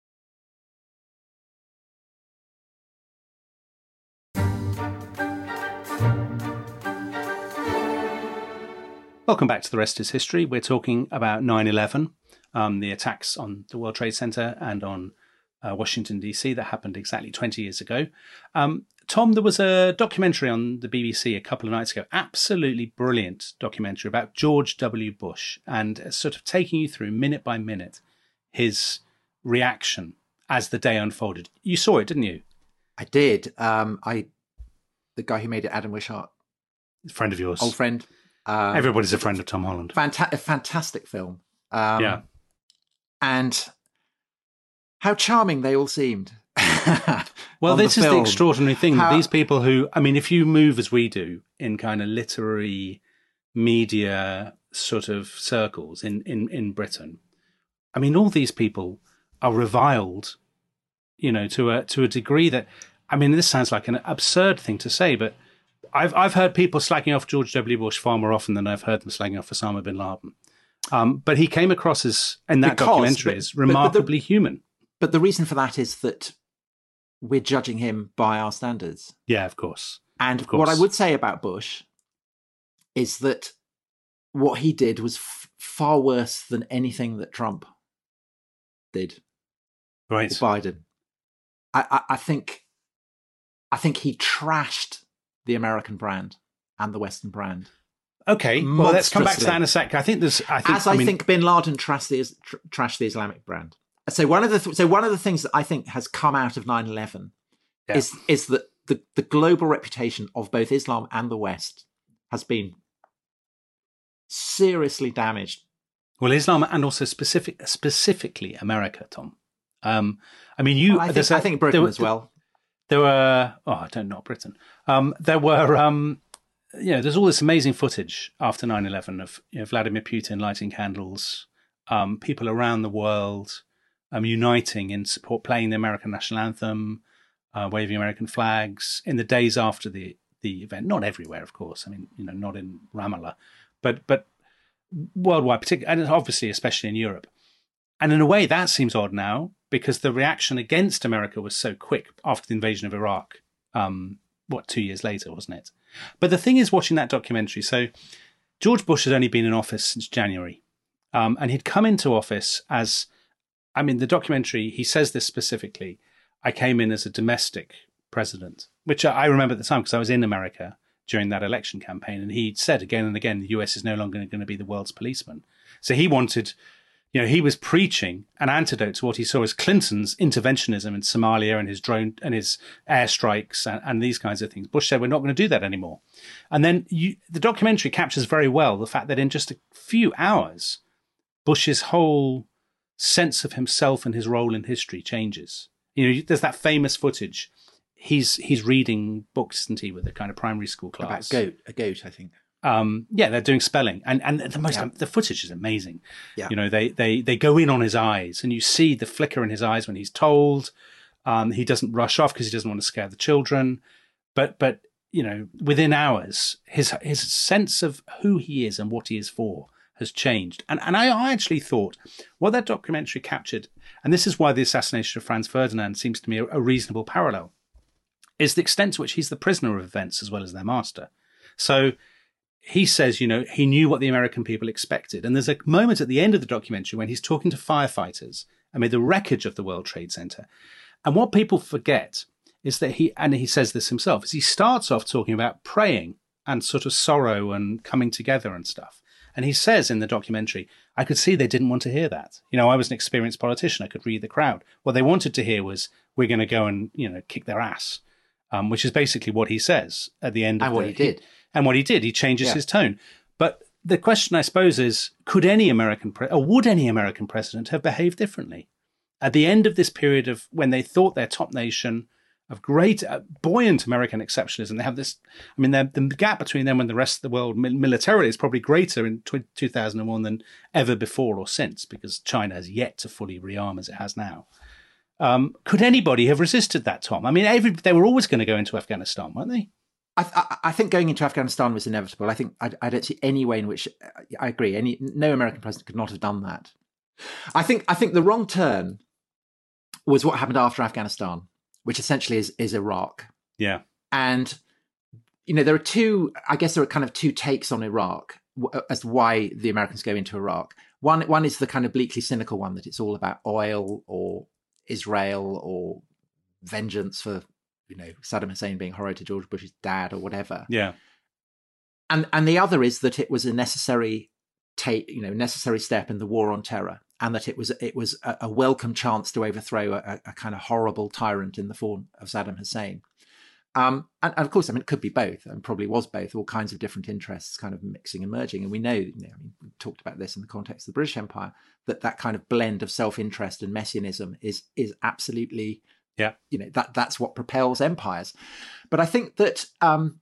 A: Welcome back to The Rest is History. We're talking about nine eleven, um, the attacks on the World Trade Center and on uh, Washington, D C that happened exactly twenty years ago. Um, Tom, there was a documentary on the B B C a couple of nights ago, absolutely brilliant documentary about George W. Bush, and sort of taking you through minute by minute his reaction as the day unfolded. You saw it, didn't you?
H: I did. Um, I, the guy who made it, Adam Wishart.
A: Friend of yours.
H: Old friend. Um,
A: Everybody's a friend of Tom Holland.
H: Fanta- a fantastic film. Um,
A: yeah.
H: And how charming they all seemed.
A: Well, this
H: the
A: is
H: film.
A: the extraordinary thing.
H: How...
A: These people who, I mean, if you move as we do in kind of literary media sort of circles in, in, in Britain, I mean, all these people are reviled, you know, to a to a degree that, I mean, this sounds like an absurd thing to say, but I've I've heard people slagging off George W. Bush far more often than I've heard them slagging off Osama bin Laden. Um, but he came across as, in that
H: because,
A: documentary,
H: but,
A: as remarkably
H: but the,
A: human.
H: But the reason for that is that we're judging him by our standards.
A: Yeah, of course.
H: And
A: of course.
H: What I would say about Bush is that what he did was f- far worse than anything that Trump did.
A: Right.
H: Or Biden. I, I, I think I think he trashed the American brand and the Western brand.
A: Okay, well, let's come back to that in a sec. I think there's, I think,
H: as I,
A: I mean,
H: think Bin Laden trashed the tr- trashed the Islamic brand. So one of the th- so one of the things that I think has come out of nine eleven yeah. is is that the the global reputation of both Islam and the West has been seriously damaged.
A: Well, Islam and also specific specifically America, Tom. Um, I mean, you.
H: Well, I, think,
A: a,
H: I think Britain
A: there,
H: as well.
A: There were. Oh, I don't know Britain. Um, there were. Um, you know, there's all this amazing footage after nine eleven of you know, Vladimir Putin lighting candles, um, people around the world um, uniting in support, playing the American national anthem, uh, waving American flags in the days after the the event. Not everywhere, of course. I mean, you know, not in Ramallah, but but worldwide, particularly, and obviously, especially in Europe. And in a way, that seems odd now because the reaction against America was so quick after the invasion of Iraq. Um, what, two years later, wasn't it? But the thing is, watching that documentary, so George Bush had only been in office since January. Um, and he'd come into office as, I mean, the documentary, he says this specifically, I came in as a domestic president, which I remember at the time because I was in America during that election campaign. And he said again and again, the U S is no longer going to be the world's policeman. So he wanted, you know, he was preaching an antidote to what he saw as Clinton's interventionism in Somalia and his drone and his airstrikes and, and these kinds of things. Bush said, we're not going to do that anymore. And then you, the documentary captures very well the fact that in just a few hours, Bush's whole sense of himself and his role in history changes. You know, there's that famous footage. He's he's reading books, isn't he, with a kind of primary school class.
H: About goat, a goat, I think.
A: Um, yeah, they're doing spelling, and and the most yeah. the footage is amazing.
H: Yeah.
A: You know, they they they go in on his eyes, and you see the flicker in his eyes when he's told. Um, he doesn't rush off because he doesn't want to scare the children, but but you know, within hours, his his sense of who he is and what he is for has changed. And and I, I actually thought what that documentary captured, and this is why the assassination of Franz Ferdinand seems to me a, a reasonable parallel, is the extent to which he's the prisoner of events as well as their master. So he says, you know, he knew what the American people expected. And there's a moment at the end of the documentary when he's talking to firefighters amid the wreckage of the World Trade Center. And what people forget is that he, and he says this himself, is he starts off talking about praying and sort of sorrow and coming together and stuff. And he says in the documentary, I could see they didn't want to hear that. You know, I was an experienced politician. I could read the crowd. What they wanted to hear was, we're going to go and, you know, kick their ass, um, which is basically what he says at the end of
H: and what
A: the,
H: he did.
A: He, and what he did, he changes
H: yeah.
A: his tone. But the question, I suppose, is, could any American, pre- or would any American president have behaved differently? At the end of this period of when they thought their top nation of great, uh, buoyant American exceptionalism, they have this, I mean, the gap between them and the rest of the world militarily is probably greater in two thousand one than ever before or since, because China has yet to fully rearm as it has now. Um, could anybody have resisted that, Tom? I mean, every, they were always going to go into Afghanistan, weren't they?
H: I, I, I think going into Afghanistan was inevitable. I think I, I don't see any way in which I agree. Any no American president could not have done that. I think I think the wrong turn was what happened after Afghanistan, which essentially is is Iraq.
A: Yeah,
H: and you know there are two. I guess there are kind of two takes on Iraq as to why the Americans go into Iraq. One one is the kind of bleakly cynical one that it's all about oil or Israel or vengeance for, you know, Saddam Hussein being horrid to George Bush's dad or whatever.
A: Yeah.
H: And and the other is that it was a necessary take, you know, necessary step in the war on terror, and that it was it was a, a welcome chance to overthrow a, a kind of horrible tyrant in the form of Saddam Hussein. Um, and, and of course, I mean, it could be both, and probably was both. All kinds of different interests kind of mixing and merging. And we know, you know, I mean, we talked about this in the context of the British Empire, that that kind of blend of self-interest and messianism is is absolutely,
A: yeah,
H: you know, that that's what propels empires. But I think that um,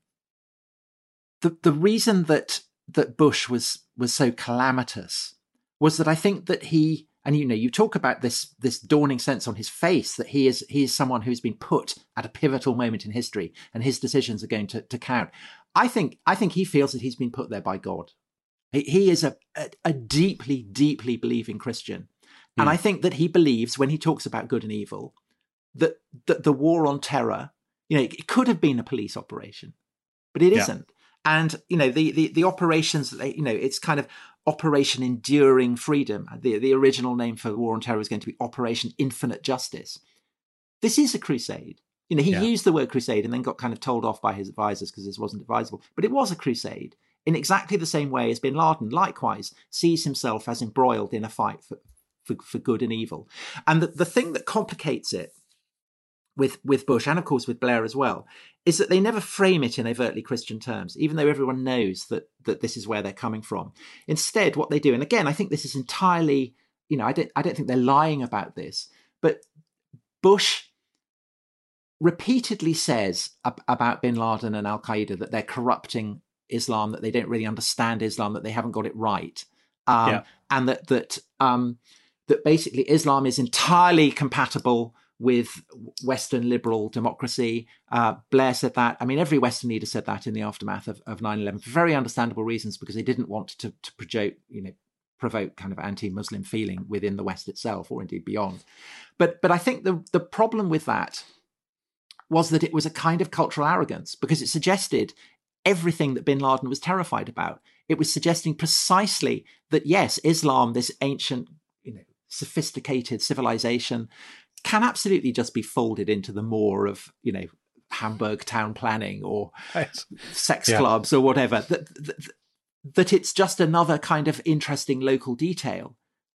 H: the the reason that that Bush was was so calamitous was that I think that he. And, you know, you talk about this this dawning sense on his face that he is he is someone who's been put at a pivotal moment in history and his decisions are going to, to count. I think I think he feels that he's been put there by God. He, he is a, a, a deeply, deeply believing Christian. And mm. I think that he believes when he talks about good and evil that, that the war on terror, you know, it could have been a police operation, but it yeah. isn't. And, you know, the, the, the operations, you know, it's kind of Operation Enduring Freedom. The, the original name for the war on terror was going to be Operation Infinite Justice. This is a crusade. You know, he yeah. used the word crusade and then got kind of told off by his advisors because this wasn't advisable. But it was a crusade in exactly the same way as bin Laden, likewise, sees himself as embroiled in a fight for, for, for good and evil. And the, the thing that complicates it with with Bush and of course with Blair as well is that they never frame it in overtly Christian terms, even though everyone knows that that this is where they're coming from. Instead, what they do, and again, I think this is entirely, you know, I don't I don't think they're lying about this, but Bush repeatedly says ab- about bin Laden and Al-Qaeda that they're corrupting Islam, that they don't really understand Islam, that they haven't got it right, um, yeah. and that that um, that basically Islam is entirely compatible with Western liberal democracy. Uh, Blair said that. I mean, every Western leader said that in the aftermath of, of nine eleven for very understandable reasons, because they didn't want to, to project, you know, provoke kind of anti-Muslim feeling within the West itself, or indeed beyond. But but I think the the problem with that was that it was a kind of cultural arrogance, because it suggested everything that bin Laden was terrified about. It was suggesting precisely that, yes, Islam, this ancient, you know, sophisticated civilization, can absolutely just be folded into the maw of, you know, Hamburg town planning or right. sex yeah. clubs or whatever. That, that, that it's just another kind of interesting local detail.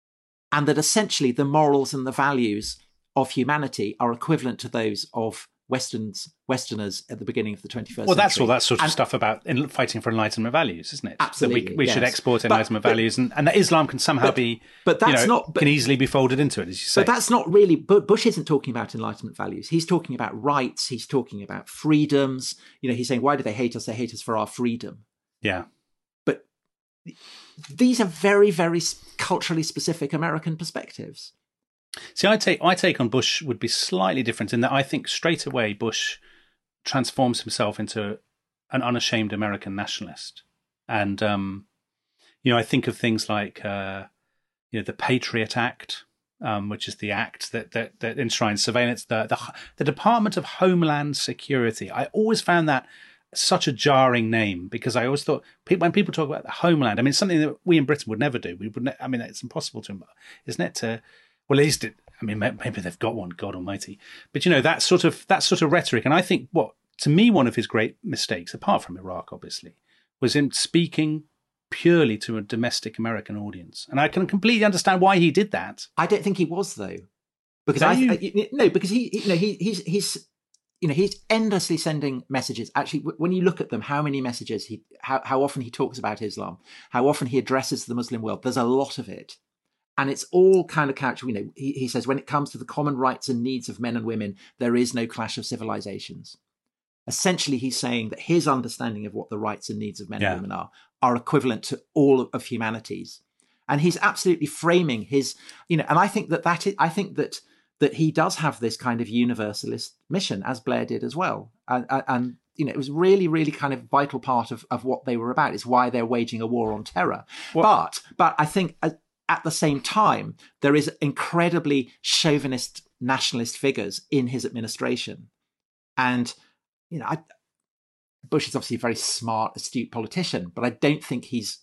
H: And that essentially the morals and the values of humanity are equivalent to those of Westerns, Westerners at the beginning of the twenty-first
A: well,
H: century.
A: Well, that's all that sort of
H: and,
A: stuff about in, fighting for Enlightenment values, isn't it?
H: Absolutely.
A: That we we
H: yes.
A: should export
H: but,
A: Enlightenment
H: but,
A: values, and, and that Islam can somehow
H: but,
A: be,
H: but that's
A: you know,
H: not, but,
A: can easily be folded into it, as you say.
H: But that's not really, but Bush isn't talking about Enlightenment values. He's talking about rights. He's talking about freedoms. You know, he's saying, why do they hate us? They hate us for our freedom.
A: Yeah.
H: But these are very, very culturally specific American perspectives.
A: See, I take I take on Bush would be slightly different in that I think straight away Bush transforms himself into an unashamed American nationalist. And, um, you know, I think of things like, uh, you know, the Patriot Act, um, which is the act that, that, that enshrines surveillance, the, the, the Department of Homeland Security. I always found that such a jarring name, because I always thought people, when people talk about the homeland, I mean, it's something that we in Britain would never do. We would, ne- I mean, it's impossible to, isn't it? To, well, at least it, I mean, maybe they've got one, God almighty. But, you know, that sort of that sort of rhetoric. And I think what, to me, one of his great mistakes, apart from Iraq, obviously, was in speaking purely to a domestic American audience. And I can completely understand why he did that.
H: I don't think he was, though. Because I, I no, because he, you know, he, he's, he's, you know, he's endlessly sending messages. Actually, when you look at them, how many messages he, how, how often he talks about Islam, how often he addresses the Muslim world, there's a lot of it. And it's all kind of couched, you know, he, he says, when it comes to the common rights and needs of men and women, there is no clash of civilizations. Essentially, he's saying that his understanding of what the rights and needs of men yeah. and women are, are equivalent to all of humanity's. And he's absolutely framing his, you know, and I think that that is, I think that, that he does have this kind of universalist mission, as Blair did as well. And, and you know, it was really, really kind of vital part of, of what they were about. It's why they're waging a war on terror. Well, but, but I think at the same time, there is incredibly chauvinist nationalist figures in his administration. And, you know, I, Bush is obviously a very smart, astute politician, but I don't think he's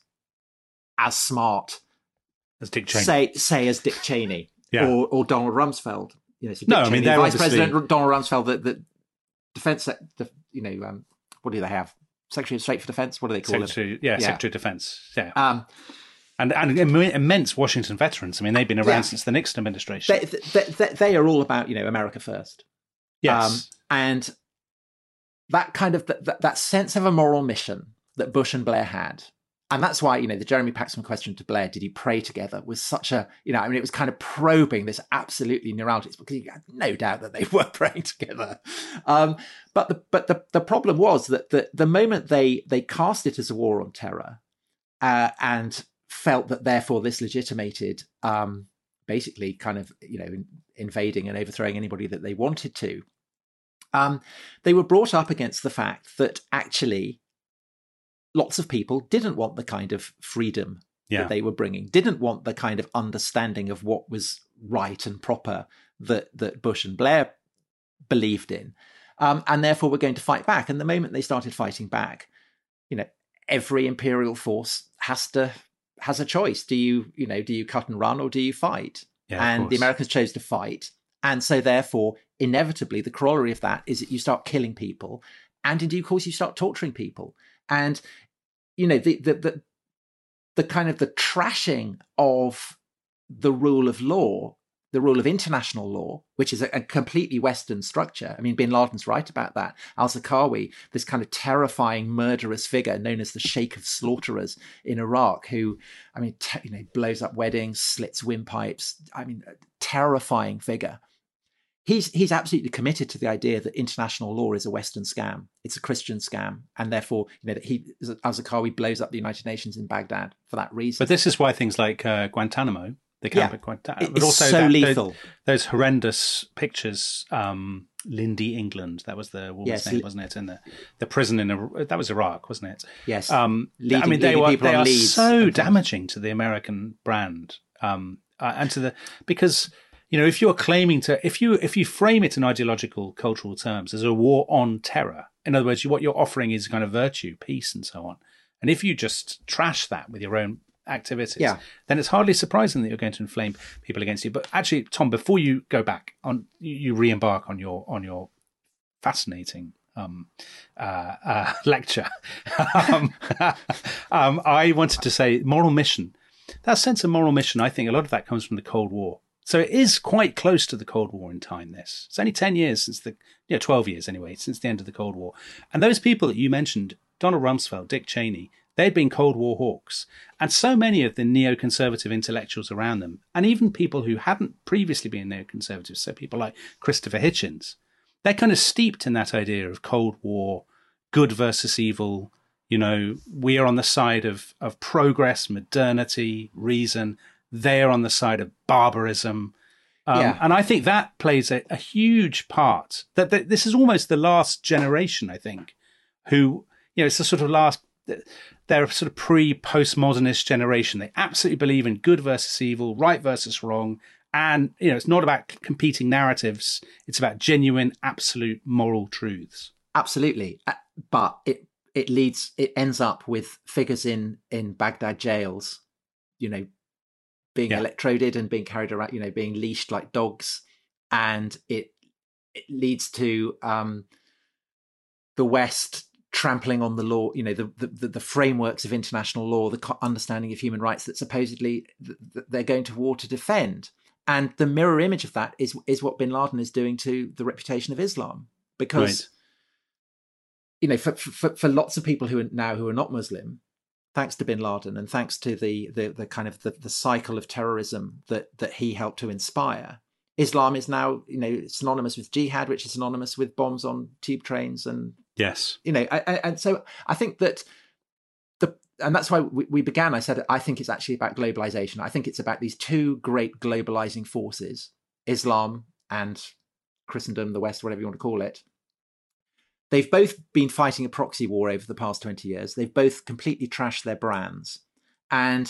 H: as smart
A: as Dick Cheney,
H: say, say as Dick Cheney yeah. or, or Donald Rumsfeld. You know, so Dick
A: no,
H: Cheney,
A: I mean, they're
H: Vice
A: obviously...
H: President Donald Rumsfeld, the, the defense, the, you know, um, what do they have? Secretary of State for Defense. What do they call
A: Secretary,
H: it?
A: Yeah, yeah, Secretary of Defense. Yeah.
H: Um,
A: And, and immense Washington veterans. I mean, they've been around yeah. since the Nixon administration.
H: They, they, they, they are all about, you know, America first.
A: Yes.
H: Um, and that kind of, that, that sense of a moral mission that Bush and Blair had. And that's why, you know, the Jeremy Paxman question to Blair, did he pray together, was such a, you know, I mean, it was kind of probing this absolutely neuralgic, because you had no doubt that they were praying together. Um, but the, but the, the problem was that the, the moment they, they cast it as a war on terror uh, and felt that therefore this legitimated um, basically kind of, you know, in, invading and overthrowing anybody that they wanted to. Um, they were brought up against the fact that actually lots of people didn't want the kind of freedom yeah. that they were bringing, didn't want the kind of understanding of what was right and proper that, that Bush and Blair believed in. Um, and therefore we're going to fight back. And the moment they started fighting back, you know, every imperial force has to, has a choice. Do you, you know, do you cut and run or do you fight? Yeah, and the Americans chose to fight. And so therefore, inevitably, the corollary of that is that you start killing people. And in due course, you start torturing people. And, you know, the, the, the, the kind of the trashing of the rule of law, the rule of international law, which is a, a completely Western structure. I mean, bin Laden's right about that. Al-Zarqawi, this kind of terrifying, murderous figure known as the Sheikh of Slaughterers in Iraq, who, I mean, te- you know, blows up weddings, slits windpipes. I mean, a terrifying figure. He's he's absolutely committed to the idea that international law is a Western scam. It's a Christian scam, and therefore, you know, that he Al-Zarqawi blows up the United Nations in Baghdad for that reason.
A: But this is why things like uh, Guantanamo. The camp
H: yeah.
A: at Guantanamo,
H: it's
A: but also
H: so
A: that,
H: lethal.
A: Those, those horrendous pictures um, Lindy England. That was the woman's
H: Yes,
A: name,
H: li-
A: wasn't it? And the, the prison in a, that was Iraq, wasn't it?
H: Yes.
A: Um,
H: Leading-
A: I mean, they
H: leading
A: were
H: people
A: they
H: on
A: are
H: leads
A: so
H: and things.
A: damaging to the American brand, um, uh, and to the because you know if you're claiming to if you if you frame it in ideological cultural terms as a war on terror, in other words, you, what you're offering is kind of virtue, peace, and so on. And if you just trash that with your own activities,
H: Yeah.
A: then it's hardly surprising that you're going to inflame people against you. But actually, Tom, before you go back on, you, you re-embark on your on your fascinating um, uh, uh, lecture. um, um, I wanted to say moral mission. That sense of moral mission, I think a lot of that comes from the Cold War. So it is quite close to the Cold War in time. This it's only ten years since the, yeah, twelve years anyway, since the end of the Cold War. And those people that you mentioned, Donald Rumsfeld, Dick Cheney, they'd been Cold War hawks. And so many of the neoconservative intellectuals around them, and even people who hadn't previously been neoconservatives, so people like Christopher Hitchens, they're kind of steeped in that idea of Cold War, good versus evil. You know, we are on the side of, of progress, modernity, reason. They're on the side of barbarism. Um,
H: Yeah.
A: And I think that plays a, a huge part. That, that this is almost the last generation, I think, who, you know, it's the sort of last, they're a sort of pre-postmodernist generation. They absolutely believe in good versus evil, right versus wrong. And, you know, it's not about competing narratives. It's about genuine, absolute moral truths.
H: Absolutely. Uh, But it it leads, it ends up with figures in, in Baghdad jails, you know, being
A: Yeah.
H: electroded and being carried around, you know, being leashed like dogs. And it it leads to um, the West trampling on the law, you know, the, the, the frameworks of international law, the co- understanding of human rights that supposedly th- th- they're going to war to defend. And the mirror image of that is is what bin Laden is doing to the reputation of Islam. Because,
A: Right.
H: you know, for, for for lots of people who are now who are not Muslim, thanks to bin Laden and thanks to the the, the kind of the, the cycle of terrorism that that he helped to inspire, Islam is now, you know, synonymous with jihad, which is synonymous with bombs on tube trains, and
A: Yes.
H: you know, I, I, and so I think that the and that's why we, we began. I said I think it's actually about globalization. I think it's about these two great globalizing forces, Islam and Christendom, the West, whatever you want to call it. They've both been fighting a proxy war over the past twenty years. They've both completely trashed their brands. And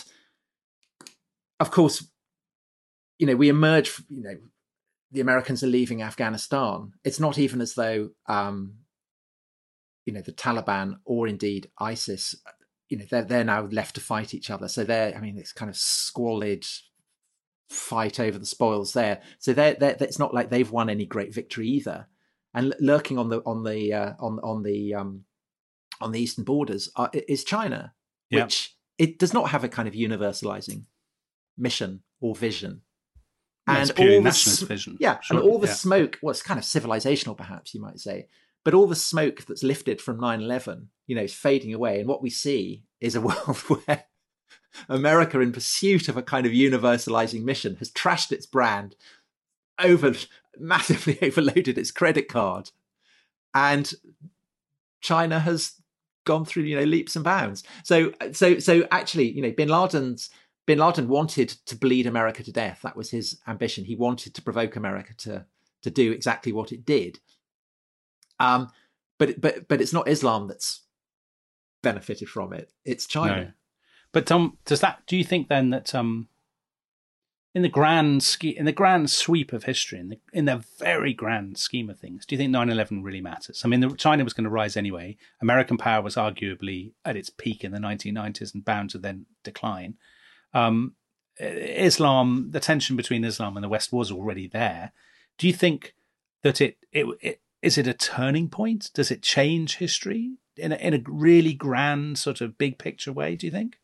H: of course, you know, we emerge, you know, the Americans are leaving Afghanistan. It's not even as though, um, you know, the Taliban or indeed ISIS, you know, they're, they're now left to fight each other. So they're, I mean, it's kind of squalid fight over the spoils there. So they're, they're, it's not like they've won any great victory either. And lurking on the on the uh, on on the um, on the eastern borders uh, is China,
A: Yeah.
H: which it does not have a kind of universalizing mission or vision.
A: Yeah, it's
H: and
A: purely
H: all the
A: nationalist
H: sm-
A: vision.
H: yeah,
A: Sure,
H: and all the
A: yeah.
H: smoke. Well, it's kind of civilizational, perhaps you might say, but all the smoke that's lifted from nine eleven, you know, is fading away, and what we see is a world where America, in pursuit of a kind of universalizing mission, has trashed its brand, over massively overloaded its credit card, and China has gone through, you know, leaps and bounds. So, so, so actually, you know, Bin Laden's Bin Laden wanted to bleed America to death. That was his ambition. He wanted to provoke America to to do exactly what it did. Um, but but but it's not Islam that's benefited from it. It's China.
A: No. But Tom, does that? Do you think then that um, in the grand ske- in the grand sweep of history, in the in the very grand scheme of things, do you think nine eleven really matters? I mean, the, China was going to rise anyway. American power was arguably at its peak in the nineteen nineties and bound to then decline. Um, Islam, the tension between Islam and the West was already there. Do you think that it, it, it is it a turning point? Does it change history in a, in a really grand sort of big picture way? Do you think?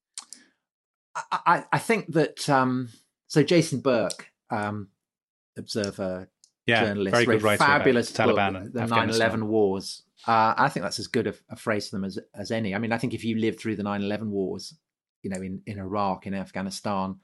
H: I, I, I think that um, so Jason Burke, um, observer,
A: Yeah,
H: journalist,
A: very good
H: wrote a
A: writer about
H: fabulous
A: Taliban
H: book,
A: and
H: the
A: Afghanistan.
H: nine eleven wars. Uh, I think that's as good a, a phrase for them as as any. I mean, I think if you lived through the nine eleven wars, you know, in, in Iraq, in Afghanistan,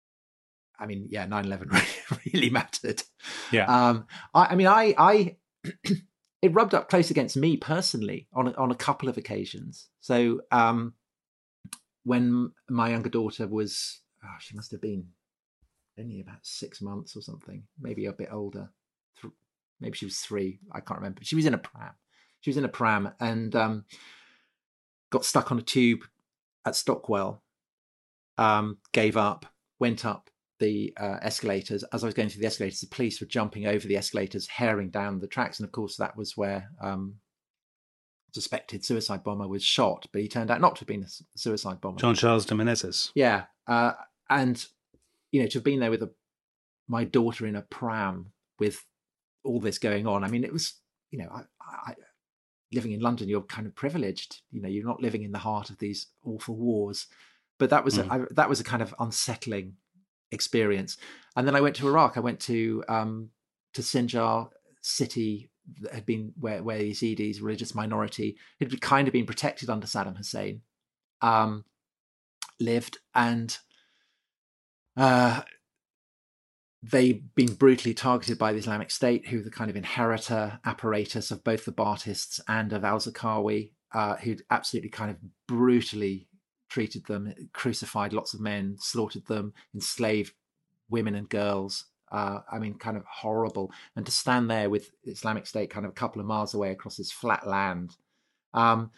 H: I mean, yeah, nine eleven really, really mattered.
A: Yeah.
H: Um, I, I mean, I, I it rubbed up close against me personally on a, on a couple of occasions. So um, when my younger daughter was, oh, she must have been only about six months or something, maybe a bit older, th- maybe she was three. I can't remember. She was in a pram. She was in a pram and um, got stuck on a tube at Stockwell, um, gave up, went up the uh, escalators. As I was going through the escalators, the police were jumping over the escalators, herring down the tracks. And of course, that was where um, suspected suicide bomber was shot, but he turned out not to have been a suicide bomber.
A: John Charles de Menezes.
H: Yeah. Uh, and, you know, to have been there with a, my daughter in a pram with all this going on. I mean, it was, you know, I, I, living in London, you're kind of privileged. You know, you're not living in the heart of these awful wars. But that was mm. a, I, that was a kind of unsettling experience. And then I went to Iraq. I went to um, to Sinjar city that had been where where the Yazidis, religious minority, had kind of been protected under Saddam Hussein, um, lived, and uh, they'd been brutally targeted by the Islamic State, who were the kind of inheritor apparatus of both the Ba'athists and of al-Zarqawi, uh, who'd absolutely kind of brutally treated them, crucified lots of men, slaughtered them, enslaved women and girls. Uh, I mean, kind of horrible. And to stand there with the Islamic State kind of a couple of miles away across this flat land um,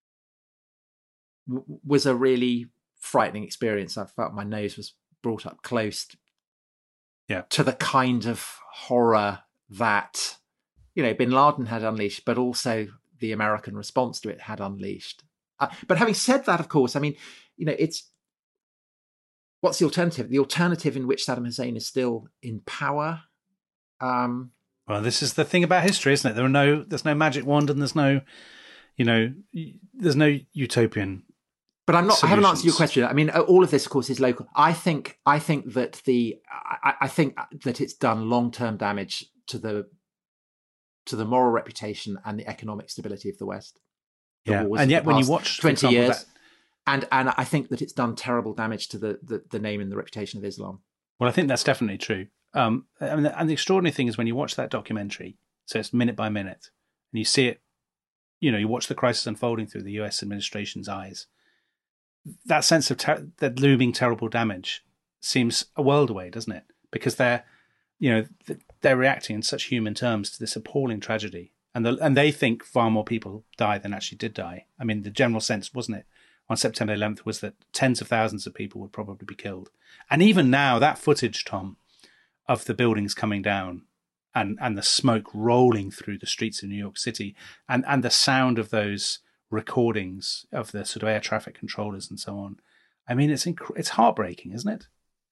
H: w- was a really frightening experience. I felt my nose was brought up close
A: yeah.
H: to the kind of horror that, you know, Bin Laden had unleashed, but also the American response to it had unleashed. Uh, but having said that, of course, I mean, you know, it's, what's the alternative? The alternative in which Saddam Hussein is still in power. Um,
A: well, this is the thing about history, isn't it? There are no, there's no magic wand, and there's no, you know, there's no utopian.
H: But I'm not.
A: Solutions.
H: I haven't answered your question. I mean, all of this, of course, is local. I think. I think that the. I, I think that it's done long-term damage to the, to the moral reputation and the economic stability of the West. The
A: yeah, and yet when you watch
H: twenty
A: example,
H: years.
A: That...
H: And and I think that it's done terrible damage to the, the, the name and the reputation of Islam.
A: Well, I think that's definitely true. Um, and, the, and the extraordinary thing is when you watch that documentary, so it's minute by minute, and you see it, you know, you watch the crisis unfolding through the U S administration's eyes, that sense of ter- that looming terrible damage seems a world away, doesn't it? Because they're, you know, they're reacting in such human terms to this appalling tragedy. And the, and they think far more people died than actually did die. I mean, the general sense, wasn't it, on September eleventh was that tens of thousands of people would probably be killed. And even now, that footage, Tom, of the buildings coming down and, and the smoke rolling through the streets of New York City and, and the sound of those recordings of the sort of air traffic controllers and so on. I mean, it's inc- it's heartbreaking, isn't it?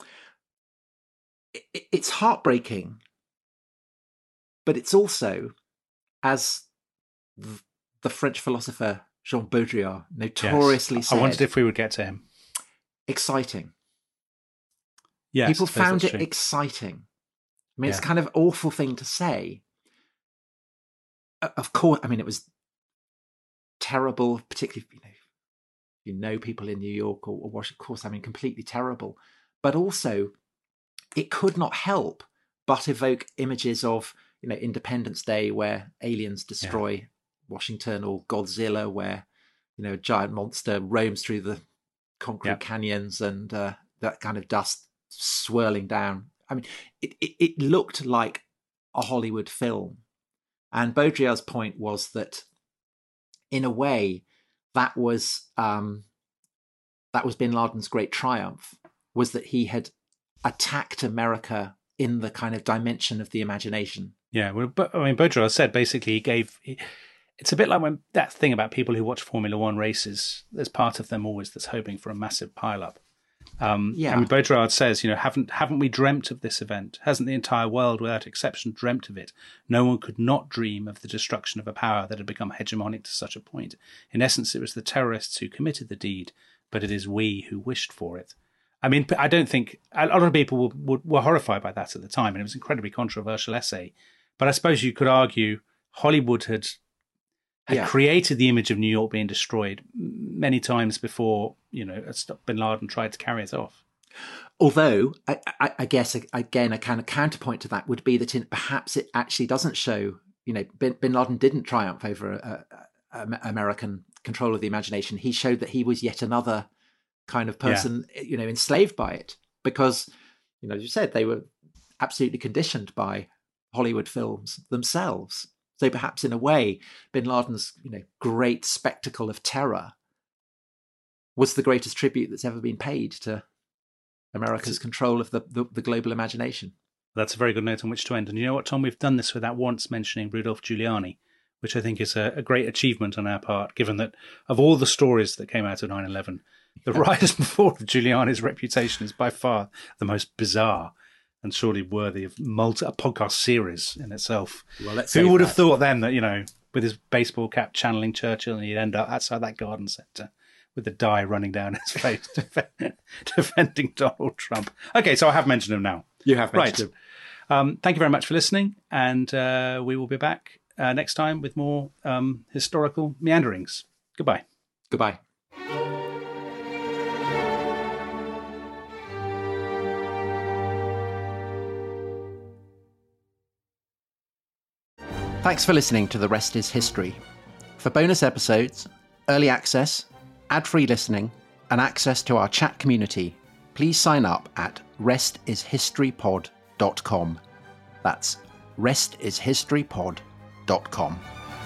H: it? It's heartbreaking, but it's also, as the French philosopher Jean Baudrillard notoriously
A: yes.
H: said,
A: I wondered if we would get to him.
H: Exciting.
A: Yes,
H: people found it
A: true.
H: exciting. I mean,
A: yeah.
H: it's kind of awful thing to say. Of course, I mean, it was terrible, particularly, you know, you know people in New York or, or Washington, of course, I mean, completely terrible. But also, it could not help but evoke images of, you know, Independence Day, where aliens destroy yeah. Washington, or Godzilla, where, you know, a giant monster roams through the concrete yep. canyons and uh, that kind of dust swirling down. I mean, it, it, it looked like a Hollywood film. And Baudrillard's point was that, in a way, that was um, that was Bin Laden's great triumph, was that he had attacked America in the kind of dimension of the imagination.
A: Yeah, well, but I mean, Baudrillard said basically he gave. He, it's a bit like when that thing about people who watch Formula One races. There's part of them always that's hoping for a massive pile-up. Um,
H: yeah,
A: I mean, Baudrillard says, you know, haven't haven't we dreamt of this event? Hasn't the entire world, without exception, dreamt of it? No one could not dream of the destruction of a power that had become hegemonic to such a point. In essence, it was the terrorists who committed the deed, but it is we who wished for it. I mean, I don't think a lot of people were, were, were horrified by that at the time, and it was an incredibly controversial essay. But I suppose you could argue Hollywood had had yeah. created the image of New York being destroyed many times before, you know, Bin Laden tried to carry it off.
H: Although, I, I, I guess, again, a kind of counterpoint to that would be that in, perhaps it actually doesn't show, you know, Bin, Bin Laden didn't triumph over a, a, a American control of the imagination. He showed that he was yet another kind of person, yeah. you know, enslaved by it. Because, you know, as you said, they were absolutely conditioned by Hollywood films themselves. So perhaps in a way, bin Laden's, you know, great spectacle of terror was the greatest tribute that's ever been paid to America's control of the, the, the global imagination.
A: That's a very good note on which to end. And you know what, Tom? We've done this without once mentioning Rudolph Giuliani, which I think is a, a great achievement on our part, given that of all the stories that came out of nine eleven, the rise and fall of Giuliani's reputation is by far the most bizarre and surely worthy of multi- a podcast series in itself.
H: Well, let's
A: Who would
H: that.
A: have thought then that, you know, with his baseball cap channeling Churchill and he'd end up outside that garden centre with the dye running down his face defending Donald Trump. Okay, so I have mentioned him now.
H: You have mentioned
A: right. him. Um, thank you very much for listening, and uh, we will be back uh, next time with more um, historical meanderings. Goodbye.
H: Goodbye. Thanks for listening to The Rest is History. For bonus episodes, early access, ad-free listening, and access to our chat community, please sign up at rest is history pod dot com. That's rest is history pod dot com.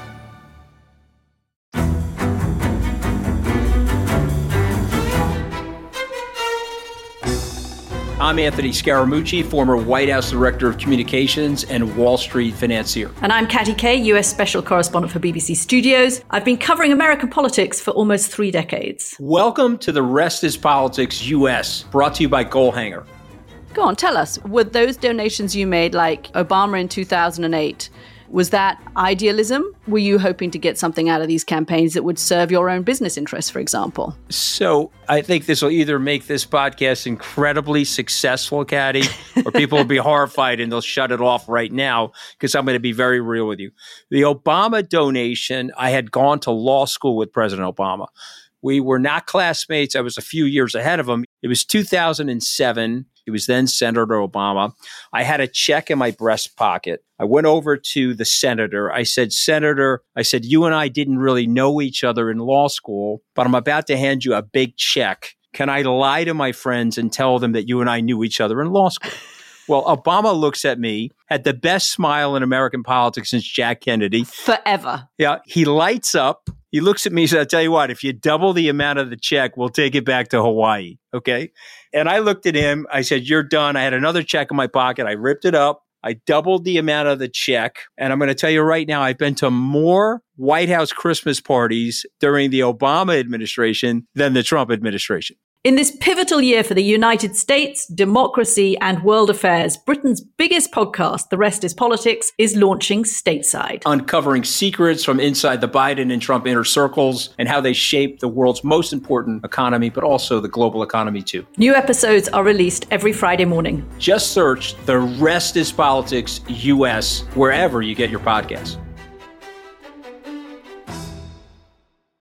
M: I'm Anthony Scaramucci, former White House Director of Communications and Wall Street financier.
N: And I'm Katty Kay, U S Special Correspondent for B B C Studios. I've been covering American politics for almost three decades.
M: Welcome to The Rest is Politics U S, brought to you by Goalhanger.
N: Go on, tell us, were those donations you made, like Obama in two thousand eight, was that idealism? Were you hoping to get something out of these campaigns that would serve your own business interests, for example?
M: So I think this will either make this podcast incredibly successful, Katty, or people will be horrified and they'll shut it off right now because I'm going to be very real with you. The Obama donation, I had gone to law school with President Obama. We were not classmates. I was a few years ahead of him. It was two thousand seven. He was then Senator Obama. I had a check in my breast pocket. I went over to the senator. I said, Senator, I said, you and I didn't really know each other in law school, but I'm about to hand you a big check. Can I lie to my friends and tell them that you and I knew each other in law school? Well, Obama looks at me, had the best smile in American politics since Jack Kennedy.
N: Forever.
M: Yeah. He lights up. He looks at me and says, I'll tell you what, if you double the amount of the check, we'll take it back to Hawaii. Okay. And I looked at him. I said, you're done. I had another check in my pocket. I ripped it up. I doubled the amount of the check. And I'm going to tell you right now, I've been to more White House Christmas parties during the Obama administration than the Trump administration.
N: In this pivotal year for the United States, democracy, and world affairs, Britain's biggest podcast, The Rest is Politics, is launching stateside.
M: Uncovering secrets from inside the Biden and Trump inner circles and how they shape the world's most important economy, but also the global economy too.
N: New episodes are released every Friday morning.
M: Just search The Rest is Politics U S wherever you get your podcasts.